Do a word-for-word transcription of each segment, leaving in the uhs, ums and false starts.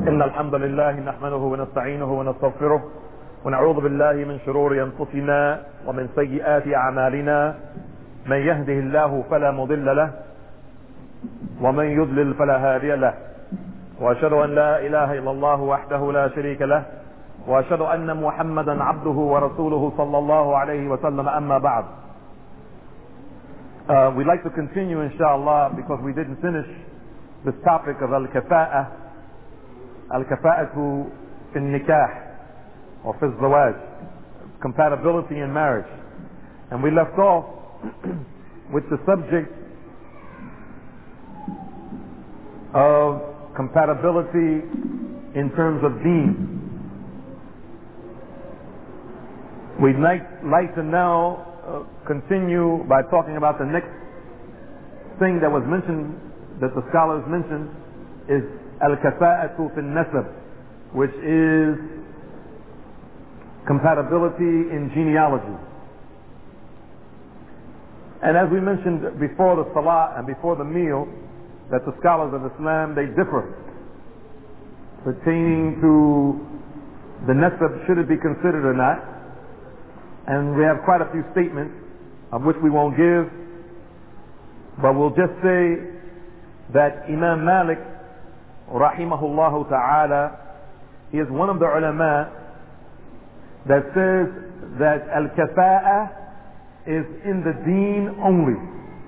إن الحمد لله نحمده ونستعينه ونستغفره ونعوذ بالله من شرور أنفسنا ومن سيئات أعمالنا. من يهده الله فلا مضل له ومن يضلل فلا هادي له، وأشهد أن لا إله إلا الله وحده لا شريك له، وأشهد أن محمدا عبده ورسوله صلى الله عليه وسلم. أما بعد. Uh, we'd like to continue, inshallah, because we didn't finish this topic of al-kafa'ah, al-kafa'atu fi nikah, or fi zawaj, compatibility in marriage. And we left off with the subject of compatibility in terms of deen. We'd like, like to now uh, continue by talking about the next thing that was mentioned, that the scholars mentioned, is al-kafa'atu fi nasab, which is compatibility in genealogy. And as we mentioned before the salah and before the meal, that the scholars of Islam, they differ pertaining to the nasab, should it be considered or not. And we have quite a few statements of which we won't give, but we'll just say that Imam Malik rahimahullah ta'ala, he is one of the ulama that says that al-kafa'ah is in the deen only.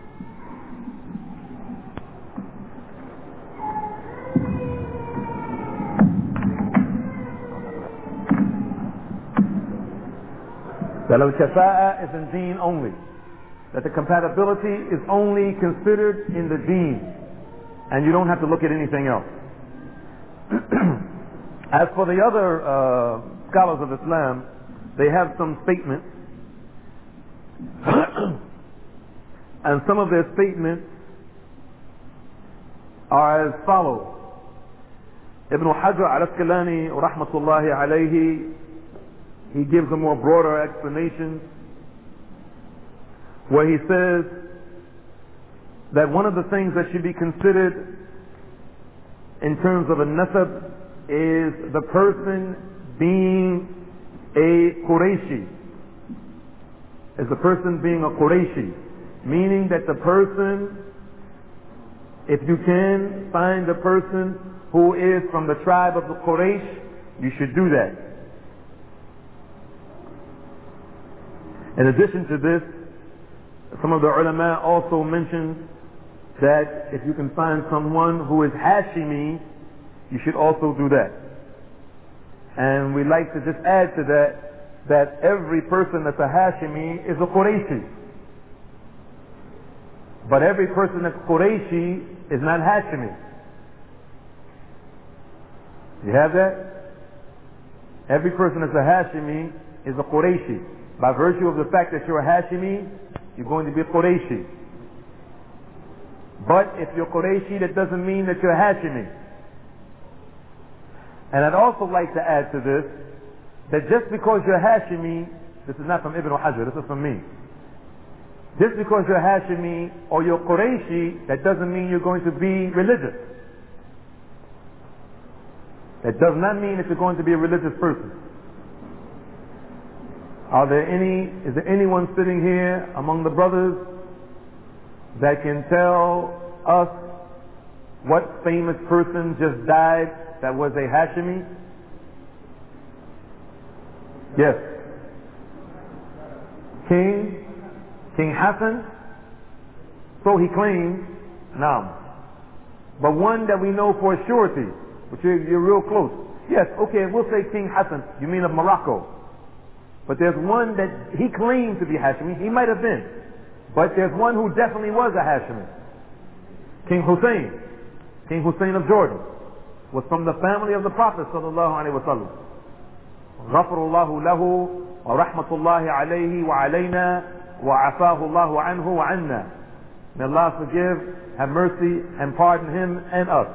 That al-kafa'ah is in deen only. That the compatibility is only considered in the deen, and you don't have to look at anything else. As for the other uh, scholars of Islam, they have some statements, and some of their statements are as follows. Ibn Hajar al-Asqalani rahmatullahi alayhi, he gives a more broader explanation where he says that one of the things that should be considered in terms of a nasab is the person being a Qurayshi. Is the person being a Qurayshi. Meaning that the person, if you can find a person who is from the tribe of the Quraysh, you should do that. In addition to this, some of the ulama also mentioned that if you can find someone who is Hashimi, you should also do that. And we like to just add to that, that every person that's a Hashimi is a Qurayshi. But every person that's Qurayshi is not Hashimi. You have that? Every person that's a Hashimi is a Qurayshi. By virtue of the fact that you're a Hashimi, you're going to be a Qurayshi. But if you're Qurayshi, that doesn't mean that you're a Hashimi. And I'd also like to add to this, that just because you're a Hashimi, this is not from Ibn Hajar, this is from me. Just because you're a Hashimi or you're Qurayshi, that doesn't mean you're going to be religious. That does not mean that you're going to be a religious person. Are there any, is there anyone sitting here among the brothers that can tell us what famous person just died that was a Hashimi? Yes. King? King Hassan? So he claims, now. But one that we know for surety, which you're, you're real close. Yes, okay, we'll say King Hassan. You mean of Morocco. But there's one that he claimed to be Hashimi. He might have been. But there's one who definitely was a Hashimi. King Hussein. King Hussein of Jordan was from the family of the Prophet sallallahu alaihi wasallam. Ghafarullahu lahu wa rahmatullahi alayhi wa alayna wa afahu Allahu anhu wa anna. May Allah forgive, have mercy, and pardon him and us.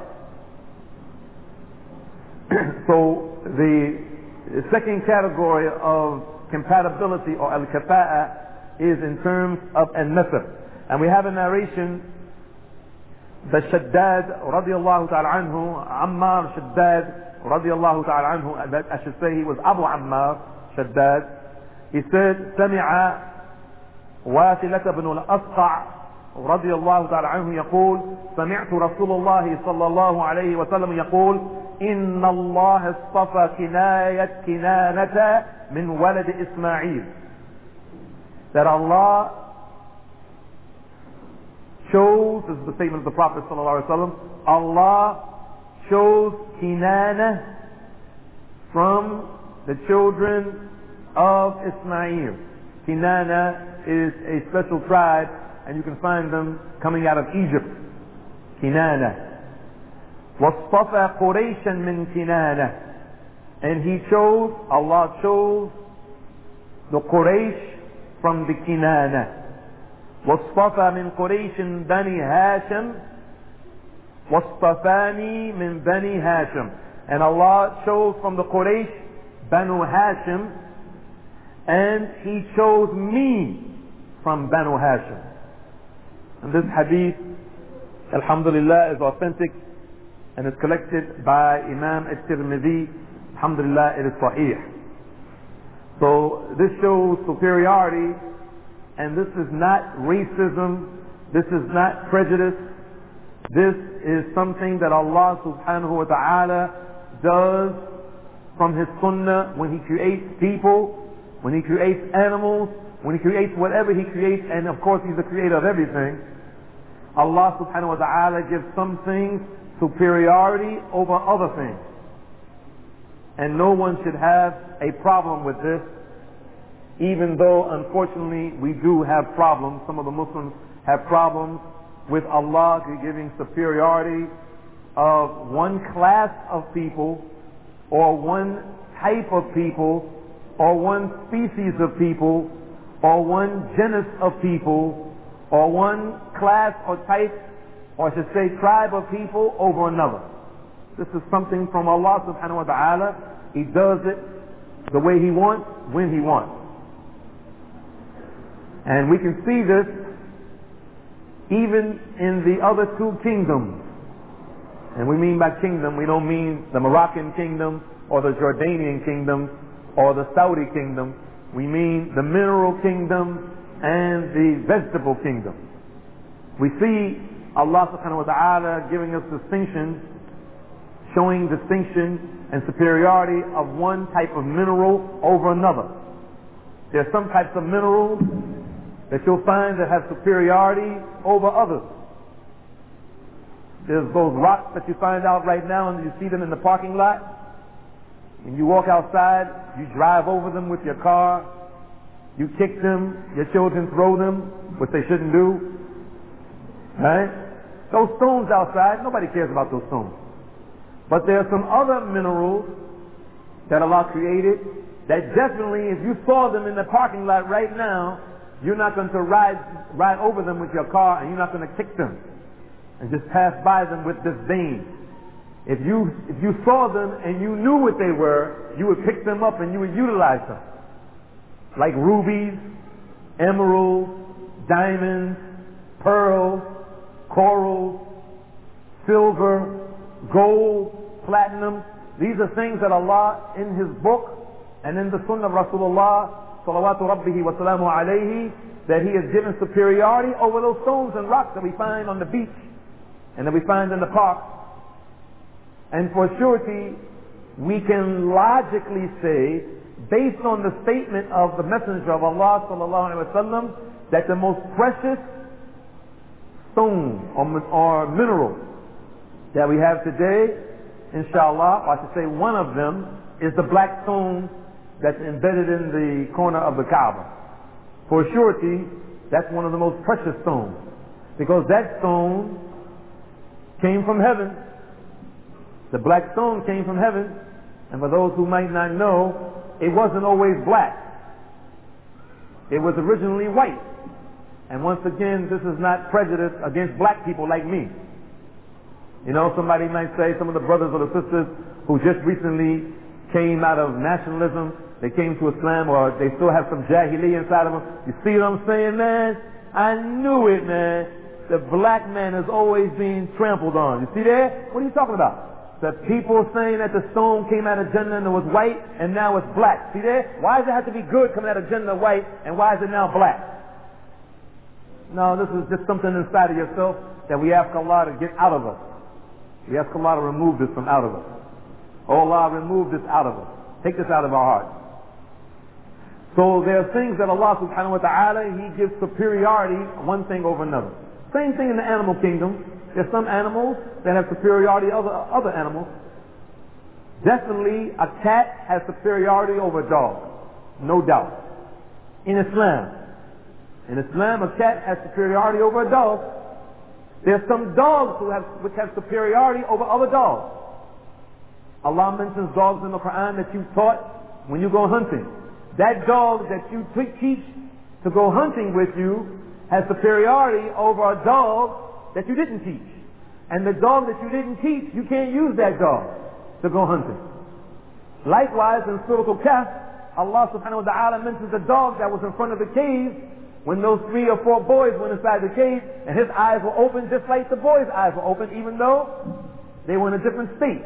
So the second category of compatibility or al-kafa'ah is in terms of al-nasab. And we have a narration that Shaddad radiallahu ta'ala anhu, Ammar Shaddad radiallahu ta'ala anhu, I should say he was Abu Ammar Shaddad, he said, سمع واثلة بن الأصقع رضي الله تعالى عنه يقول سمعت رسول الله صلى الله عليه وسلم يقول إن الله اصطفى كناية كنانة من ولد إسماعيل. That Allah chose, this is the statement of the Prophet صلى الله عليه وسلم, Allah chose Kinana from the children of Ismail. Kinana is a special tribe, and you can find them coming out of Egypt. Kinana. وَاصْطَفَى قُرَيْشًا مِنْ كِنَانَةٍ. And he chose, Allah chose the Quraysh from the Kinana. وَاصْطَفَى مِنْ قُرَيْشٍ بَنِي هَاشِمٍ وَاصْطَفَانِي مِنْ بَنِي هَاشِمٍ. And Allah chose from the Quraysh Banu Hashim, and he chose me from Banu Hashim. And this hadith, alhamdulillah, is authentic and is collected by Imam al-Tirmidhi. Alhamdulillah, it is sahih. So this shows superiority, and this is not racism, this is not prejudice, this is something that Allah subhanahu wa ta'ala does from His sunnah when He creates people, when He creates animals, when He creates whatever He creates, and of course He's the creator of everything. Allah subhanahu wa ta'ala gives some things superiority over other things. And no one should have a problem with this, even though unfortunately we do have problems. Some of the Muslims have problems with Allah giving superiority of one class of people, or one type of people, or one species of people, or one genus of people, or one class or type, or I should say tribe of people over another. This is something from Allah subhanahu wa ta'ala. He does it the way He wants, when He wants. And we can see this even in the other two kingdoms. And we mean by kingdom, we don't mean the Moroccan kingdom or the Jordanian kingdom or the Saudi kingdom. We mean the mineral kingdom and the vegetable kingdom. We see Allah subhanahu wa ta'ala giving us distinction, showing distinction and superiority of one type of mineral over another. There are some types of minerals that you'll find that have superiority over others. There's those rocks that you find out right now and you see them in the parking lot. When you walk outside, you drive over them with your car, you kick them, your children throw them, which they shouldn't do. Right? Those stones outside, nobody cares about those stones. But there are some other minerals that Allah created that definitely, if you saw them in the parking lot right now, you're not going to ride ride over them with your car, and you're not going to kick them and just pass by them with disdain. If you if you saw them and you knew what they were, you would pick them up and you would utilize them. Like rubies, emeralds, diamonds, pearls, corals, silver, gold, platinum. These are things that Allah in His book and in the Sunnah of Rasulullah salawatu rabbihi wa salamu alayhi, that He has given superiority over those stones and rocks that we find on the beach and that we find in the park. And for surety, we can logically say, based on the statement of the Messenger of Allah sallallahu alaihi wasallam, that the most precious stone or, or mineral that we have today, inshallah, or I should say one of them, is the black stone that's embedded in the corner of the Kaaba. For surety, that's one of the most precious stones, because that stone came from heaven. The black stone came from heaven, and for those who might not know, it wasn't always black. It was originally white. And once again, this is not prejudice against black people like me. You know, somebody might say, some of the brothers or the sisters who just recently came out of nationalism, they came to Islam, or they still have some jahiliyyah inside of them. You see what I'm saying, man? I knew it, man. The black man is always being trampled on. You see that? What are you talking about? the people saying that the stone came out of Jannah and it was white and now it's black. See there? Why does it have to be good coming out of Jannah white and why is it now black? No, this is just something inside of yourself that we ask Allah to get out of us. We ask Allah to remove this from out of us. Oh Allah, remove this out of us. Take this out of our hearts. So there are things that Allah subhanahu wa ta'ala, He gives superiority one thing over another. Same thing in the animal kingdom. There's some animals that have superiority over other animals. Definitely a cat has superiority over a dog. No doubt. In Islam. In Islam, a cat has superiority over a dog. There's some dogs who have, which have superiority over other dogs. Allah mentions dogs in the Quran that you taught when you go hunting. That dog that you teach to go hunting with you has superiority over a dog that you didn't teach. And the dog that you didn't teach, you can't use that dog to go hunting. Likewise, in Surah Al-Kahf, Allah subhanahu wa ta'ala mentions a dog that was in front of the cave when those three or four boys went inside the cave, and his eyes were open just like the boys' eyes were open, even though they were in a different state.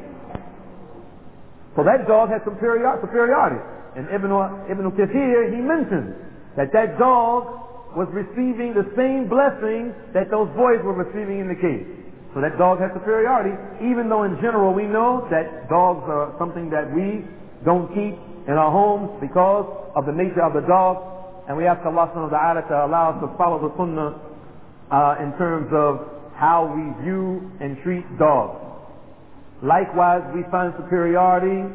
So that dog had superior, superiority. And Ibn, Ibn Kathir, he mentions that that dog was receiving the same blessing that those boys were receiving in the cave. So that dog has superiority, even though in general we know that dogs are something that we don't keep in our homes because of the nature of the dog. And we ask Allah subhanahu wa ta'ala to allow us to follow the sunnah uh, in terms of how we view and treat dogs. Likewise, we find superiority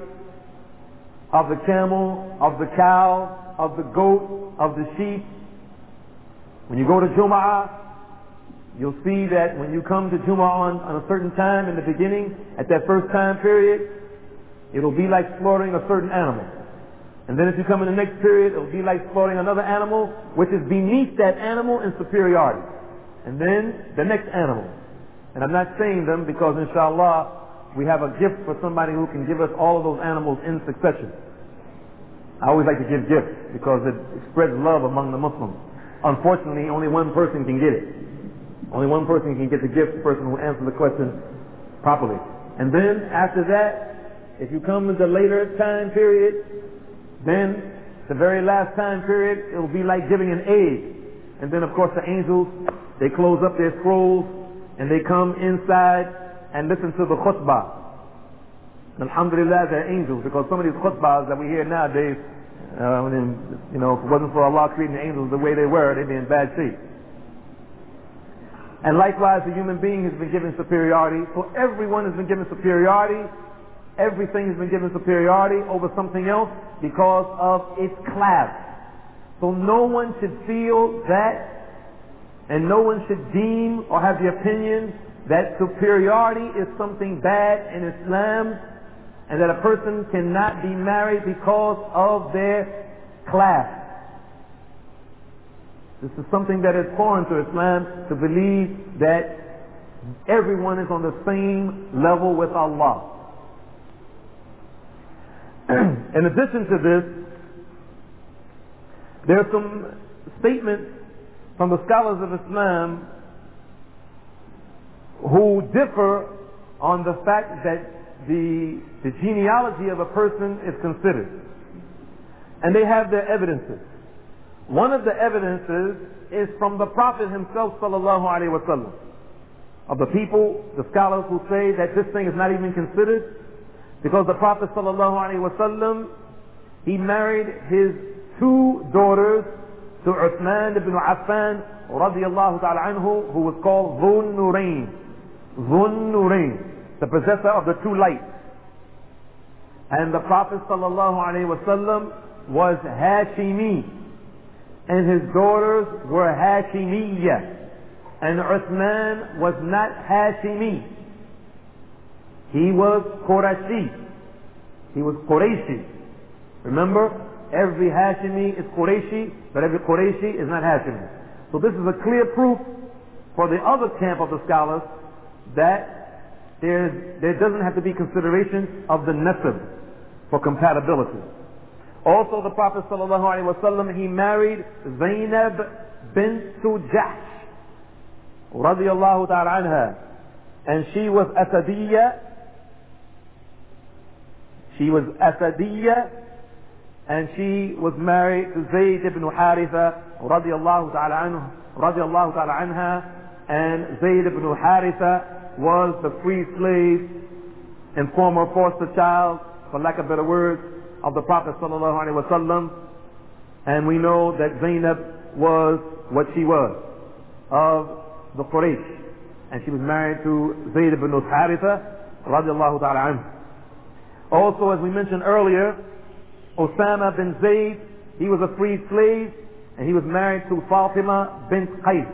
of the camel, of the cow, of the goat, of the sheep. When you go to Jum'ah, you'll see that when you come to Jum'ah on, on a certain time in the beginning, at that first time period, it'll be like slaughtering a certain animal. And then if you come in the next period, it'll be like slaughtering another animal, which is beneath that animal in superiority. And then the next animal. And I'm not saying them because inshallah, we have a gift for somebody who can give us all of those animals in succession. I always like to give gifts because it spreads love among the Muslims. Unfortunately, only one person can get it. Only one person can get the gift, the person who answers the question properly. And then after that, if you come to the later time period, then the very last time period, it will be like giving an egg. And then of course the angels, they close up their scrolls and they come inside and listen to the khutbah. Alhamdulillah, they're angels, because some of these khutbahs that we hear nowadays, uh, when, you know, if it wasn't for Allah creating the angels the way they were, they'd be in bad shape. And likewise, the human being has been given superiority. So everyone has been given superiority. Everything has been given superiority over something else because of its class. So no one should feel that, and no one should deem or have the opinion that superiority is something bad in Islam, and that a person cannot be married because of their class. This is something that is foreign to Islam, to believe that everyone is on the same level with Allah. In addition to this, there are some statements from the scholars of Islam who differ on the fact that the, the genealogy of a person is considered. And they have their evidences. One of the evidences is from the Prophet himself, sallallahu alaihi wasallam. Of the people, the scholars who say that this thing is not even considered, because the Prophet sallallahu alaihi wasallam, he married his two daughters to Uthman ibn Affan radiyallahu ta'ala anhu, who was called Dhun Nurayn. Dhun Nurayn, the possessor of the two lights. And the Prophet sallallahu alaihi wasallam was Hashimi, and his daughters were Hashimiyya, and Uthman was not Hashimi. He was Qurashi. He was Qurayshi. Remember, every Hashimi is Qurayshi, but every Qurayshi is not Hashimi. So this is a clear proof for the other camp of the scholars that there, there doesn't have to be consideration of the nasab for compatibility. Also, the Prophet sallallahu alaihi wasallam, he married Zainab bint Jahsh radiyallahu ta'ala anha, and she was Asadiyya, She was Asadiyya, and she was married to Zayd ibn Haritha radiyallahu ta'ala anhu, radiyallahu ta'ala anha, and Zayd ibn Haritha was the free slave and former foster child, for lack of better words, of the Prophet sallallahu alaihi wasallam. And we know that Zainab was what she was, of the Quraysh, and she was married to Zayd ibn Haritha radiallahu ta'ala anhu. Also, as we mentioned earlier, Osama bin Zayd, he was a free slave, and he was married to Fatima bint Qais.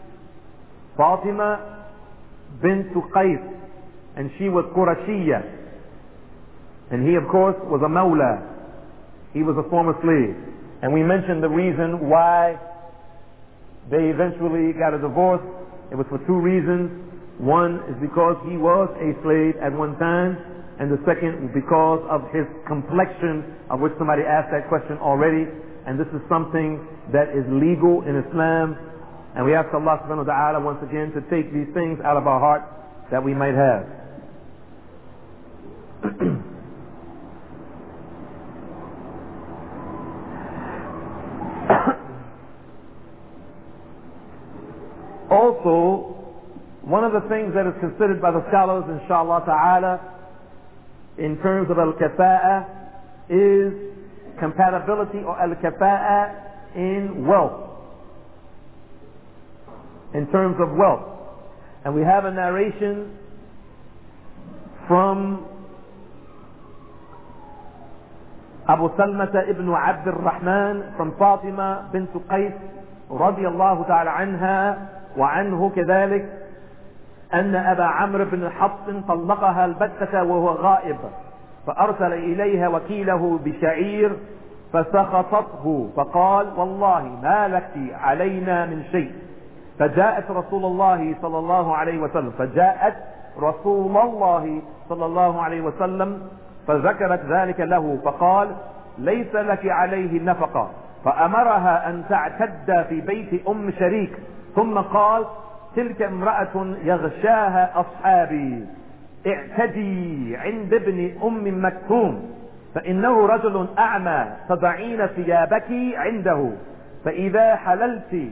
Fatima bint Qais, and she was Qurashiyya. And he, of course, was a Mawla. He was a former slave. And we mentioned the reason why they eventually got a divorce. It was for two reasons. One is because he was a slave at one time, and the second was because of his complexion, of which somebody asked that question already. And this is something that is legal in Islam. And we ask Allah subhanahu wa ta'ala once again to take these things out of our heart that we might have. Also, one of the things that is considered by the scholars, inshallah ta'ala, in terms of al-kafa'a, is compatibility or al-kafa'a in wealth. In terms of wealth. And we have a narration from Abu Salmata ibn Abd al-Rahman, from Fatima bint Qais radiyallahu ta'ala anha وعنه كذلك أن أبا عمرو بن حفص طلقها البتة وهو غائب، فأرسل إليها وكيله بشعير فسخطته، فقال والله ما لك علينا من شيء. فجاءت رسول الله صلى الله عليه وسلم فجاءت رسول الله صلى الله عليه وسلم فذكرت ذلك له، فقال ليس لك عليه نفقة، فأمرها أن تعتد في بيت أم شريك، ثم قال تلك امرأة يغشاها أصحابي، اعتدي عند ابن أم مكتوم، فإنه رجل أعمى، تضعين ثيابك عنده، فإذا حللت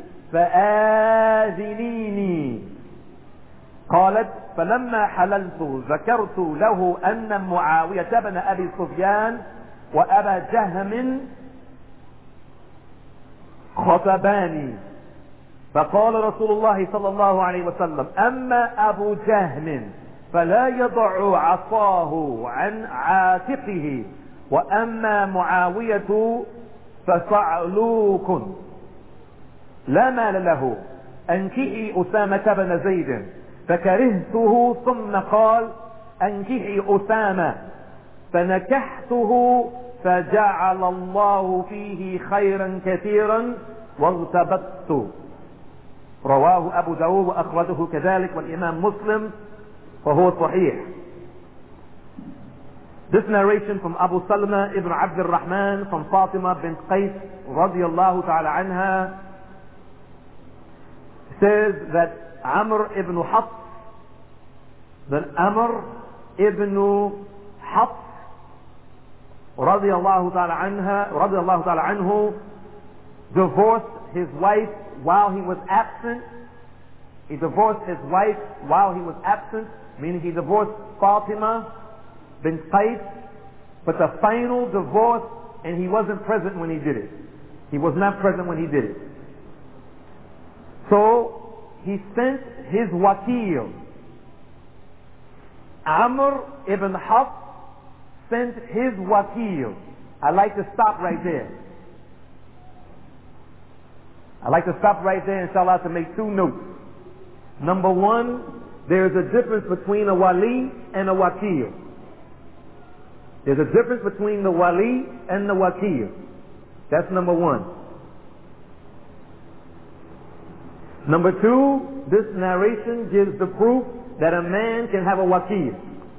فآذنيني. قالت فلما حللت ذكرت له أن معاوية بن أبي سفيان وأبا جهم خطباني، فقال رسول الله صلى الله عليه وسلم أما أبو جهم فلا يضع عصاه عن عاتقه، وأما معاوية فصعلوك لا مال له، أنكحي أسامة بن زيد، فكرهته، ثم قال أنكحي أسامة، فنكحته فجعل الله فيه خيرا كثيرا واغتبطت. رواه أبو داود وأخرجه كذلك والإمام مسلم وهو صحيح. This narration from Abu Salma ibn Abd al-Rahman from Fatima bint Qais radiyallahu ta'ala anha says that Amr ibn Hafs, that Amr ibn Hafs radiyallahu ta'ala anha, radiyallahu ta'ala anhu, divorced his wife while he was absent. He divorced his wife while he was absent, meaning he divorced Fatima bint Qais, but the final divorce, and he wasn't present when he did it. He was not present when he did it. So he sent his wakil. Amr ibn Hafs sent his wakil. I'd like to stop right there. I'd like to stop right there, inshallah, to make two notes. Number one, there's a difference between a wali and a wakil. There's a difference between the wali and the wakil. That's number one. Number two, this narration gives the proof that a man can have a wakil.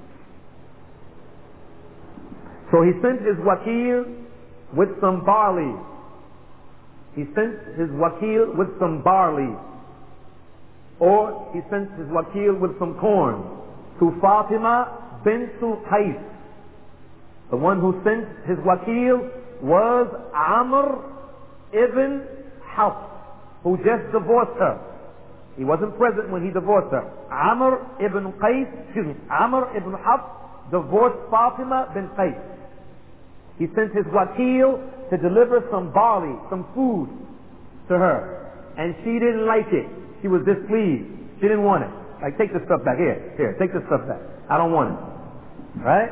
So he sent his wakil with some barley. He sent his wakil with some barley. Or he sent his wakil with some corn to Fatima bint Qais The one who sent his wakil was Amr ibn Hafs, who just divorced her. He wasn't present when he divorced her. Amr ibn Qais, excuse me, Amr ibn Hafs divorced Fatima bin Qais. He sent his wakil to deliver some barley, some food to her. And she didn't like it. She was displeased. She didn't want it. Like, take this stuff back. Here, here, take this stuff back. I don't want it. Right?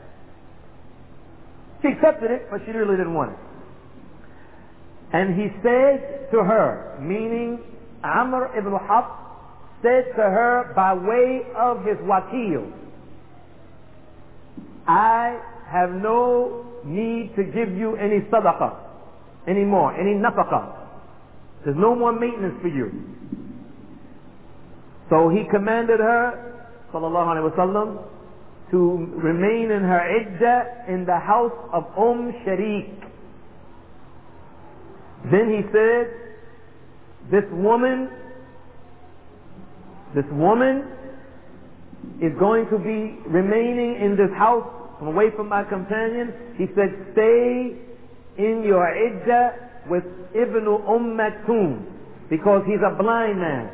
She accepted it, but she really didn't want it. And he said to her, meaning Amr ibn Hafs said to her by way of his wakil, I have no need to give you any sadaqah anymore, any nafaqah. There's no more maintenance for you. So he commanded her, sallallahu alaihi wasallam, to remain in her iddah in the house of Umm Sharik. Then he said, this woman, this woman is going to be remaining in this house away from my companion. He said, stay in your iddah with Ibn Umm Maktoum, because he's a blind man.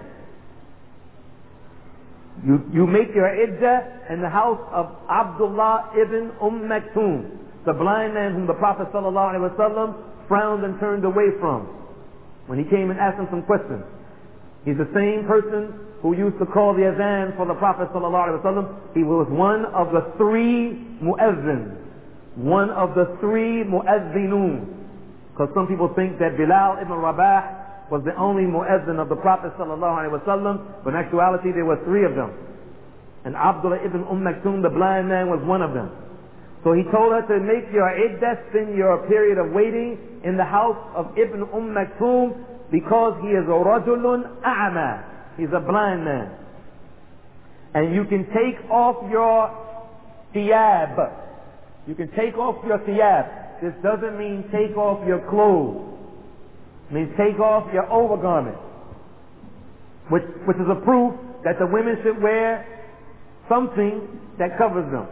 You, you make your iddah in the house of Abdullah ibn Umm Maktoum, the blind man whom the Prophet sallallahu alaihi wasallam frowned and turned away from when he came and asked him some questions. He's the same person who used to call the adhan for the Prophet sallallahu alaihi wasallam. He was one of the three muezzins, one of the three muezzinun. Because some people think that Bilal ibn Rabah was the only muezzin of the Prophet sallallahu alaihi wasallam, but in actuality there were three of them. And Abdullah ibn Umm Maktoum, the blind man, was one of them. So he told her to make your iddah, spend your period of waiting in the house of Ibn Umm Maktoum, because he is a rajulun a'ma. He's a blind man. And you can take off your thiyab. You can take off your thiyab. This doesn't mean take off your clothes. It means take off your overgarment. Which, which is a proof that the women should wear something that covers them.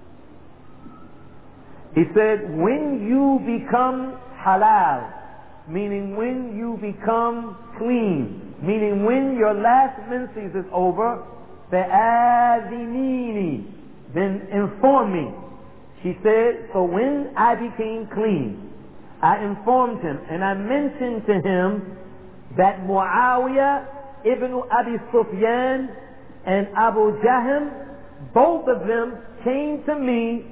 He said, when you become halal, meaning when you become clean, meaning when your last menses is over, فَآذِنِينِ, then inform me. She said, so when I became clean, I informed him and I mentioned to him that Muawiyah ibn Abi Sufyan and Abu Jahm, both of them came to me,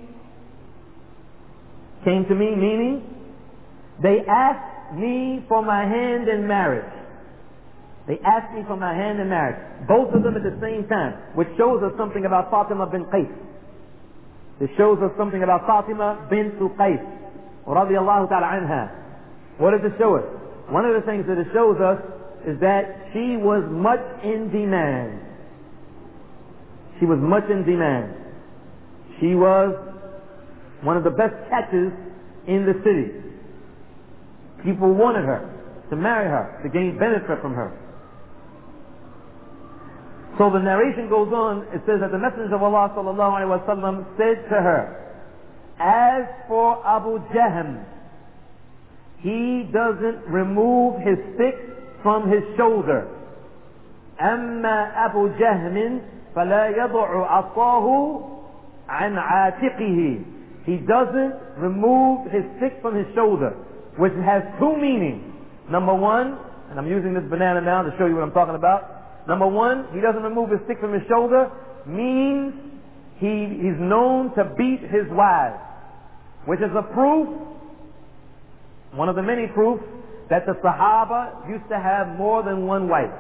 came to me meaning they asked me for my hand in marriage. They asked me for my hand in marriage. Both of them at the same time, which shows us something about Fatima bin Qais. It shows us something about Fatima bint Qais, radiyallahu ta'ala anha. What does it show us? One of the things that it shows us is that she was much in demand. She was much in demand. She was one of the best catches in the city. People wanted her to marry her, to gain benefit from her. So the narration goes on, it says that the Messenger of Allah sallallahu alaihi wasallam said to her, as for Abu Jahm, he doesn't remove his stick from his shoulder. أما أبو جهم فلا يضع عصاه عن عاتقه. He doesn't remove his stick from his shoulder, which has two meanings. Number one, and I'm using this banana now to show you what I'm talking about. Number one, he doesn't remove his stick from his shoulder, means he is known to beat his wives, which is a proof, one of the many proofs, that the Sahaba used to have more than one wife.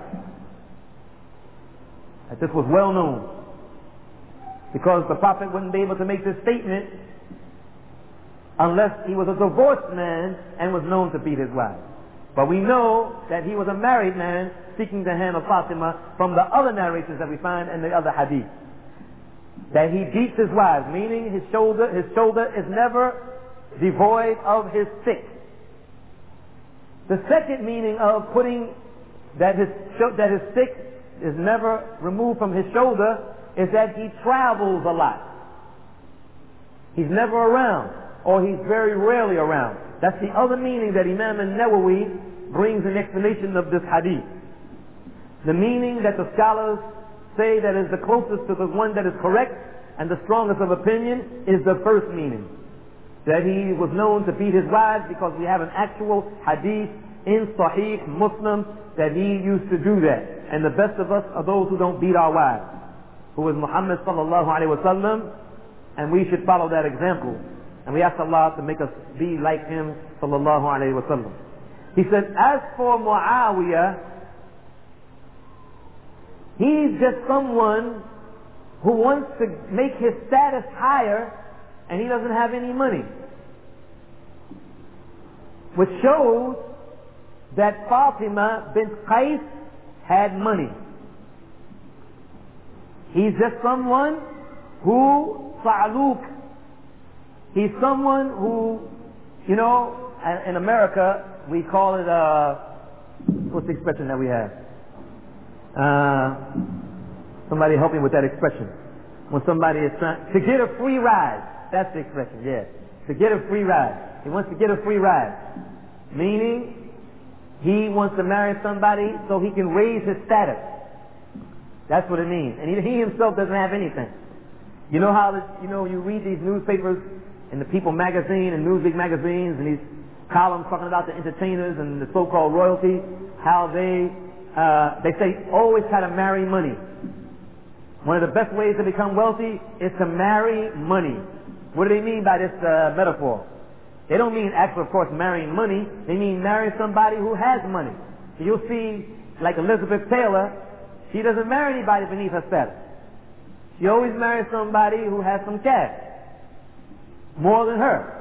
That this was well known. Because the Prophet wouldn't be able to make this statement unless he was a divorced man and was known to beat his wife. But we know that he was a married man seeking the hand of Fatima from the other narrations that we find in the other hadith. That he beats his wives, meaning his shoulder, his shoulder is never devoid of his stick. The second meaning of putting that his, that his stick is never removed from his shoulder is that he travels a lot. He's never around, or he's very rarely around. That's the other meaning that Imam al-Nawawi brings in explanation of this hadith. The meaning that the scholars say that is the closest to the one that is correct and the strongest of opinion is the first meaning. That he was known to beat his wives, because we have an actual hadith in Sahih Muslim that he used to do that. And the best of us are those who don't beat our wives, who is Muhammad sallallahu alaihi wasallam, and we should follow that example. And we ask Allah to make us be like him sallallahu alaihi wasallam. He said, as for Muawiyah, he's just someone who wants to make his status higher, and he doesn't have any money. Which shows that Fatima bint Qais had money. He's just someone who Sa'aluk. He's someone who, you know, in America we call it, uh, what's the expression that we have? Uh, somebody help me with that expression. When somebody is trying to get a free ride. That's the expression, yeah. To get a free ride. He wants to get a free ride. Meaning, he wants to marry somebody so he can raise his status. That's what it means. And he, he himself doesn't have anything. You know how, this, you know, you read these newspapers in the People magazine and Newsweek magazines and these columns talking about the entertainers and the so-called royalty, how they, uh, they say always try to marry money. One of the best ways to become wealthy is to marry money. What do they mean by this uh, metaphor? They don't mean actually, of course, marrying money. They mean marry somebody who has money. So you'll see, like Elizabeth Taylor, she doesn't marry anybody beneath her status. She always marries somebody who has some cash. More than her.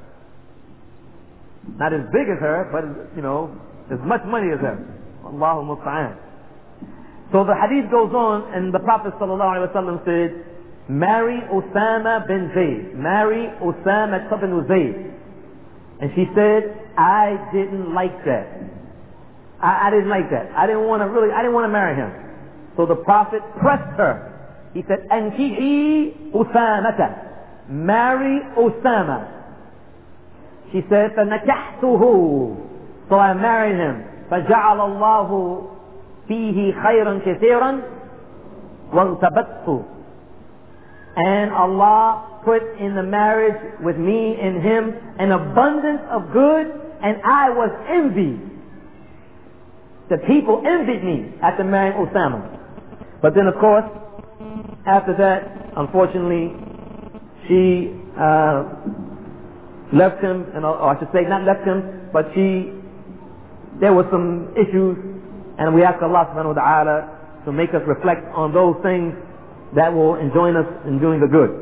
Not as big as her, but, you know, as much money as her. Allahu musta'an. So the hadith goes on, and the Prophet sallallahu alaihi wasallam said, marry Usama bin Zayd. Marry Usama bin Zayd. And she said, I didn't like that. I, I didn't like that. I didn't want to really, I didn't want to marry him. So the Prophet pressed her. He said, Ankihi Usamata. Marry Usama. She said, فَنَكَحْتُهُ. So I married him. فَجَعَلَ اللَّهُ فِيهِ خَيْرًا كَثِيرًا وَاغْتَبَتْهُ. And Allah put in the marriage with me and him an abundance of good, and I was envied. The people envied me after marrying Usama. But then, of course, after that, unfortunately, she uh, left him, and, or I should say not left him, but she, there were some issues, and we ask Allah subhanahu wa ta'ala to make us reflect on those things that will enjoin us in doing the good.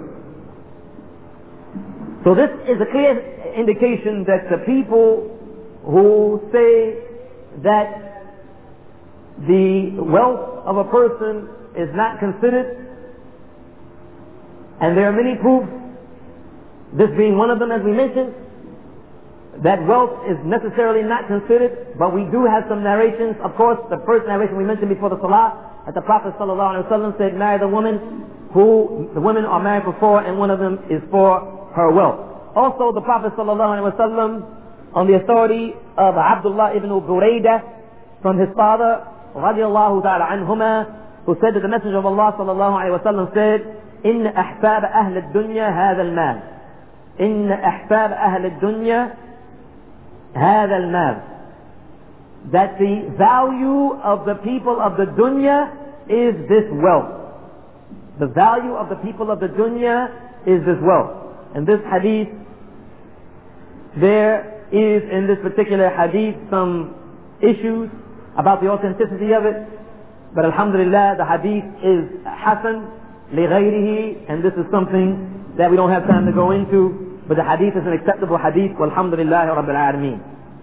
So this is a clear indication that the people who say that the wealth of a person is not considered, and there are many proofs, this being one of them as we mentioned, that wealth is necessarily not considered, but we do have some narrations. Of course, the first narration we mentioned before the Salah, that the Prophet ﷺ said, marry the woman who, the women are married for four, and one of them is for her wealth. Also, the Prophet ﷺ, on the authority of Abdullah ibn Buraydah, from his father, radiallahu ta'ala anhuma, who said that the Messenger of Allah sallallahu alayhi wa sallam said, إن أحباب أهل الدنيا هذا المال. إن أحباب أهل الدنيا هذا المال. That the value of the people of the dunya is this wealth. The value of the people of the dunya is this wealth. In this hadith, there is in this particular hadith some issues about the authenticity of it. But alhamdulillah, the hadith is hasan لغيره, and this is something that we don't have time to go into, but the hadith is an acceptable hadith. Walhamdulillah Rabbil Alameen.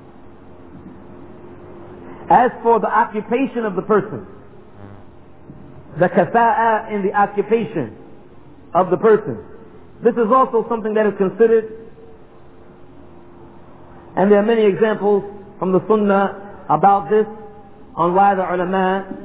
As for the occupation of the person, the kafa'a in the occupation of the person, this is also something that is considered, and there are many examples from the Sunnah about this, on why the ulama,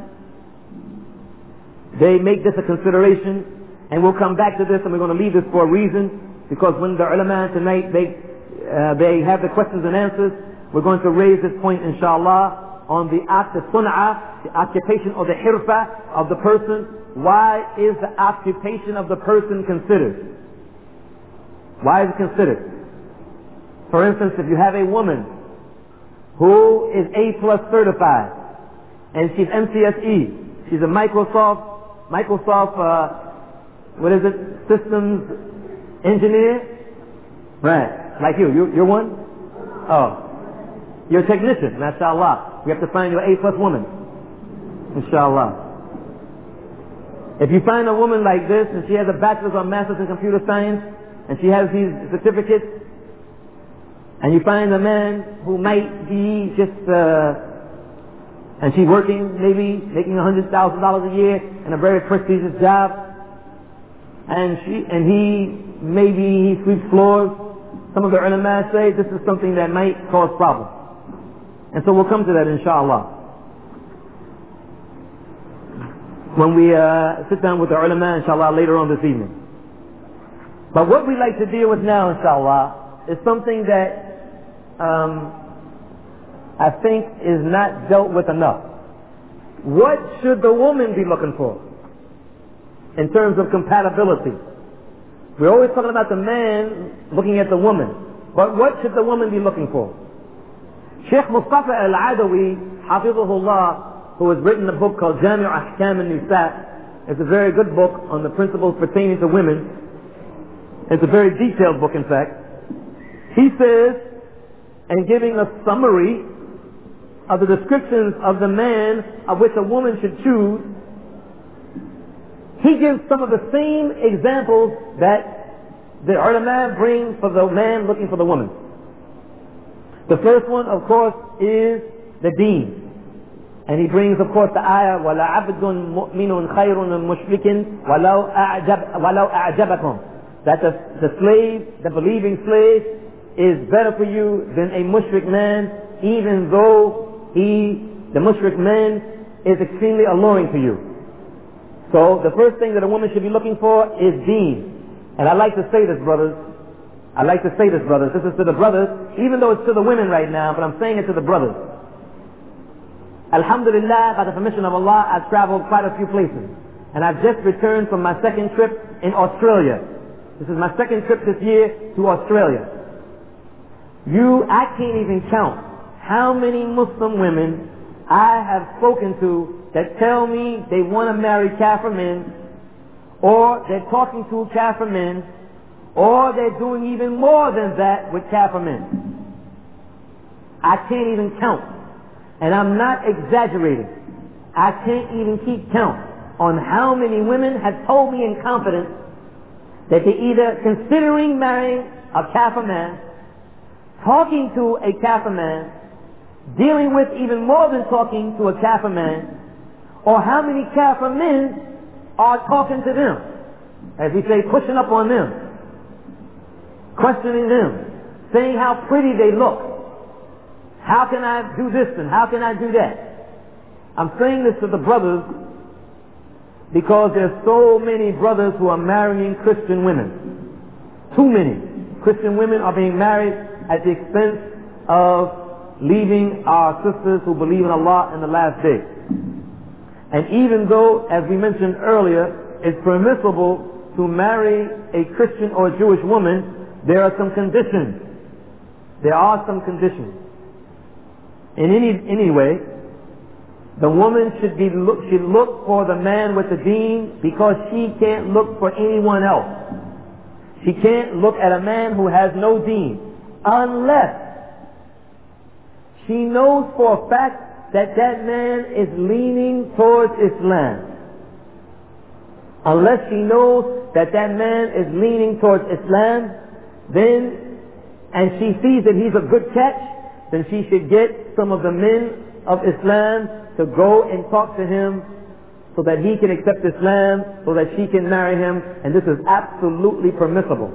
they make this a consideration, and we'll come back to this, and we're going to leave this for a reason. because when the ulama tonight, they, uh, they have the questions and answers, we're going to raise this point, inshallah, on the act of sun'ah, the occupation or the hirfa of the person. Why is the occupation of the person considered? Why is it considered? For instance, if you have a woman who is A plus certified, and she's M C S E, she's a Microsoft, Microsoft, uh, what is it, systems engineer? Right, like you, you you're one? Oh. You're a technician, mashallah. We have to find you an A plus woman, inshallah. If you find a woman like this and she has a bachelor's or master's in computer science and she has these certificates, and you find a man who might be just, uh, and she's working maybe making a hundred thousand dollars a year in a very prestigious job, and she and he maybe he sweeps floors. Some of the ulama say this is something that might cause problems. And so we'll come to that, inshallah, when we uh, sit down with the ulama, inshallah, later on this evening. But what we like to deal with now, inshallah, is something that um, I think is not dealt with enough. What should the woman be looking for in terms of compatibility? We're always talking about the man looking at the woman, but what should the woman be looking for? Sheikh Mustafa Al-Adawi, Hafizahullah, who has written a book called Jami' Ahkam An-Nisa, it's a very good book on the principles pertaining to women. It's a very detailed book, in fact. He says, and giving a summary of the descriptions of the man of which a woman should choose, he gives some of the same examples that the ulama bring for the man looking for the woman. The first one, of course, is the deen. And he brings, of course, the ayah, وَلَعَبْدٌ مُؤْمِنٌ خَيْرٌ مُشْرِكٍ وَلَوْ أَعْجَبَكُمْ. That the, the slave, the believing slave, is better for you than a mushrik man, even though he, the mushrik man, is extremely alluring to you. So the first thing that a woman should be looking for is deen. And I like to say this, brothers. I like to say this, brothers. This is to the brothers, even though it's to the women right now, but I'm saying it to the brothers. Alhamdulillah, by the permission of Allah, I've traveled quite a few places. And I've just returned from my second trip in Australia. This is my second trip this year to Australia. You, I can't even count how many Muslim women I have spoken to that tell me they want to marry Kafir men, or they're talking to Kafir men, or they're doing even more than that with Kafir men. I can't even count. And I'm not exaggerating. I can't even keep count on how many women have told me in confidence that they're either considering marrying a Kafir man, talking to a Kafir man, dealing with even more than talking to a Kafir man, or how many Kafir men are talking to them, as we say, pushing up on them, questioning them, saying how pretty they look. How can I do this and how can I do that? I'm saying this to the brothers because there's so many brothers who are marrying Christian women. Too many Christian women are being married at the expense of leaving our sisters who believe in Allah in the last day. And even though, as we mentioned earlier, it's permissible to marry a Christian or a Jewish woman, there are some conditions. There are some conditions. In any, any way, the woman should be look, should look for the man with the deen because she can't look for anyone else. She can't look at a man who has no deen unless she knows for a fact that that man is leaning towards Islam. Unless she knows that that man is leaning towards Islam, then, and she sees that he's a good catch, then she should get some of the men of Islam to go and talk to him so that he can accept Islam, so that she can marry him, and this is absolutely permissible.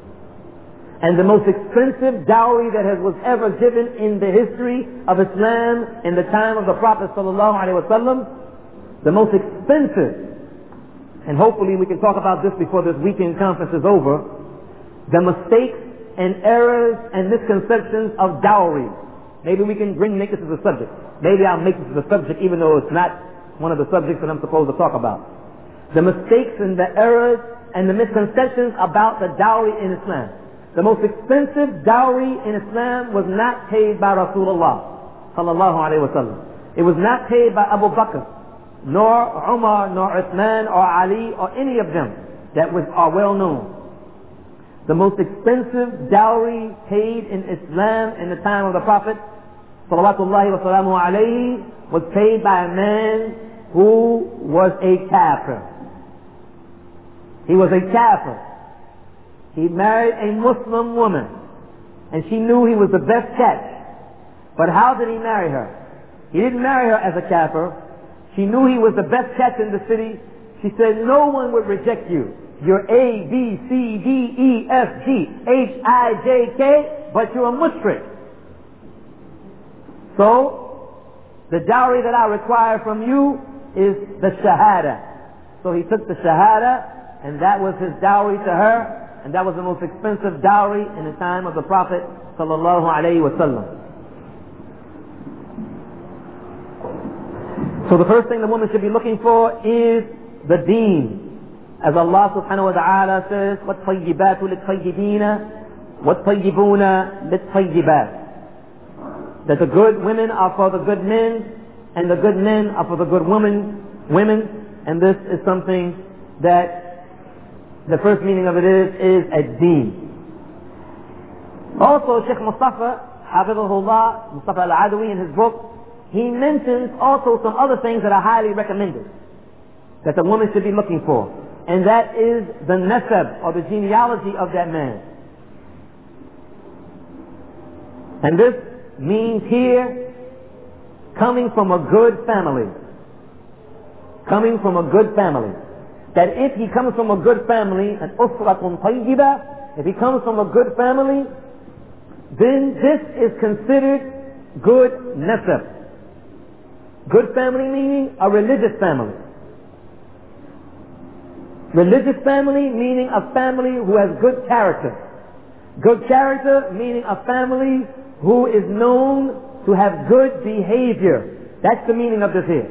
And the most expensive dowry that has, was ever given in the history of Islam in the time of the Prophet sallallahu alaihi wasallam, the most expensive, and hopefully we can talk about this before this weekend conference is over, the mistakes and errors and misconceptions of dowry. Maybe we can bring make this as a subject. Maybe I'll make this as a subject even though it's not one of the subjects that I'm supposed to talk about. The mistakes and the errors and the misconceptions about the dowry in Islam. The most expensive dowry in Islam was not paid by Rasulullah sallallahu alaihi wasallam. It was not paid by Abu Bakr, nor Umar, nor Uthman, or Ali, or any of them that was, are well known. The most expensive dowry paid in Islam in the time of the Prophet salawatullahi wa salamu alayhi was paid by a man who was a kafir. He was a kafir. He married a Muslim woman, and she knew he was the best catch. But how did he marry her? He didn't marry her as a kafir. She knew he was the best catch in the city. She said, no one would reject you. You're A, B, C, D, E, F, G, H, I, J, K, but you're a mushrik. So, the dowry that I require from you is the shahada. So he took the shahada, and that was his dowry to her, and that was the most expensive dowry in the time of the Prophet sallallahu alaihi wasallam. So the first thing the woman should be looking for is the deen. As Allah subhanahu wa ta'ala says, وَالطَّيِّبَاتُ لِلطَّيِّبِينَ وَالطَّيِّبُونَ لِلطَّيِّبَاتِ. That the good women are for the good men, and the good men are for the good women, women, and this is something that the first meaning of it is, is ad-deen. Also, Sheikh Mustafa, Hafidhahullah, Mustafa Al-Adawi in his book, he mentions also some other things that are highly recommended that the woman should be looking for. And that is the nasab, or the genealogy of that man. And this means here, coming from a good family. Coming from a good family. That if he comes from a good family, an usratun tayyiba, if he comes from a good family, then this is considered good nasab. Good family meaning a religious family. Religious family meaning a family who has good character. Good character meaning a family who is known to have good behavior. That's the meaning of this here.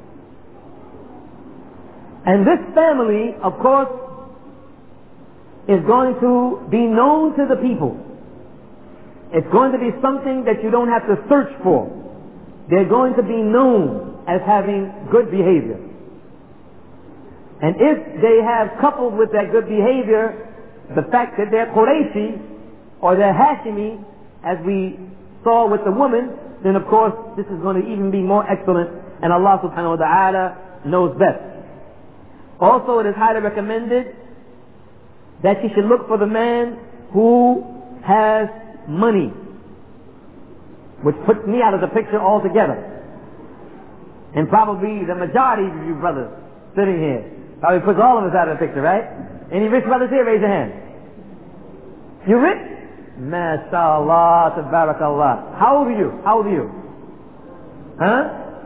And this family, of course, is going to be known to the people. It's going to be something that you don't have to search for. They're going to be known as having good behavior. And if they have coupled with that good behavior the fact that they're Qurayshi or they're Hashimi, as we saw with the woman, then of course this is going to even be more excellent, and Allah subhanahu wa ta'ala knows best. Also, it is highly recommended that she should look for the man who has money, which puts me out of the picture altogether. And probably the majority of you brothers sitting here probably puts all of us out of the picture, right? Any rich brothers here? Raise your hand. You rich? MashaAllah, tabarakallah. How old are you? How old are you? Huh?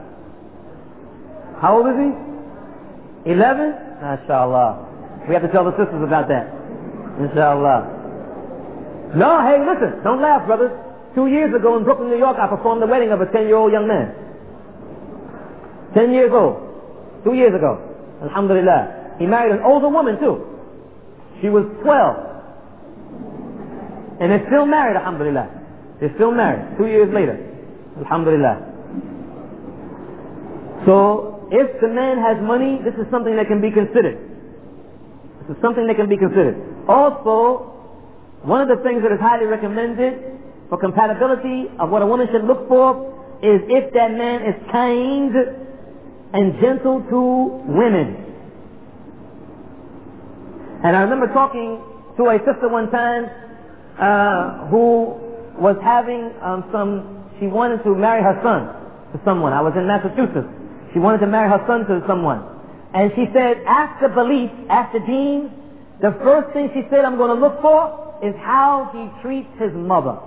How old is he? Eleven? MashaAllah. We have to tell the sisters about that. Inshallah. No, hey, listen. Don't laugh, brothers. Two years ago in Brooklyn, New York, I performed the wedding of a ten-year-old young man. Ten years old. Two years ago. Alhamdulillah. He married an older woman too. She was twelve. And they're still married, alhamdulillah. They're still married. Two years later. Alhamdulillah. So, if the man has money, this is something that can be considered. This is something that can be considered. Also, one of the things that is highly recommended for compatibility of what a woman should look for is if that man is kind and gentle to women. And I remember talking to a sister one time uh, who was having um, some, she wanted to marry her son to someone. I was in Massachusetts. She wanted to marry her son to someone. And she said, after belief, after deen, the first thing she said I'm going to look for is how he treats his mother.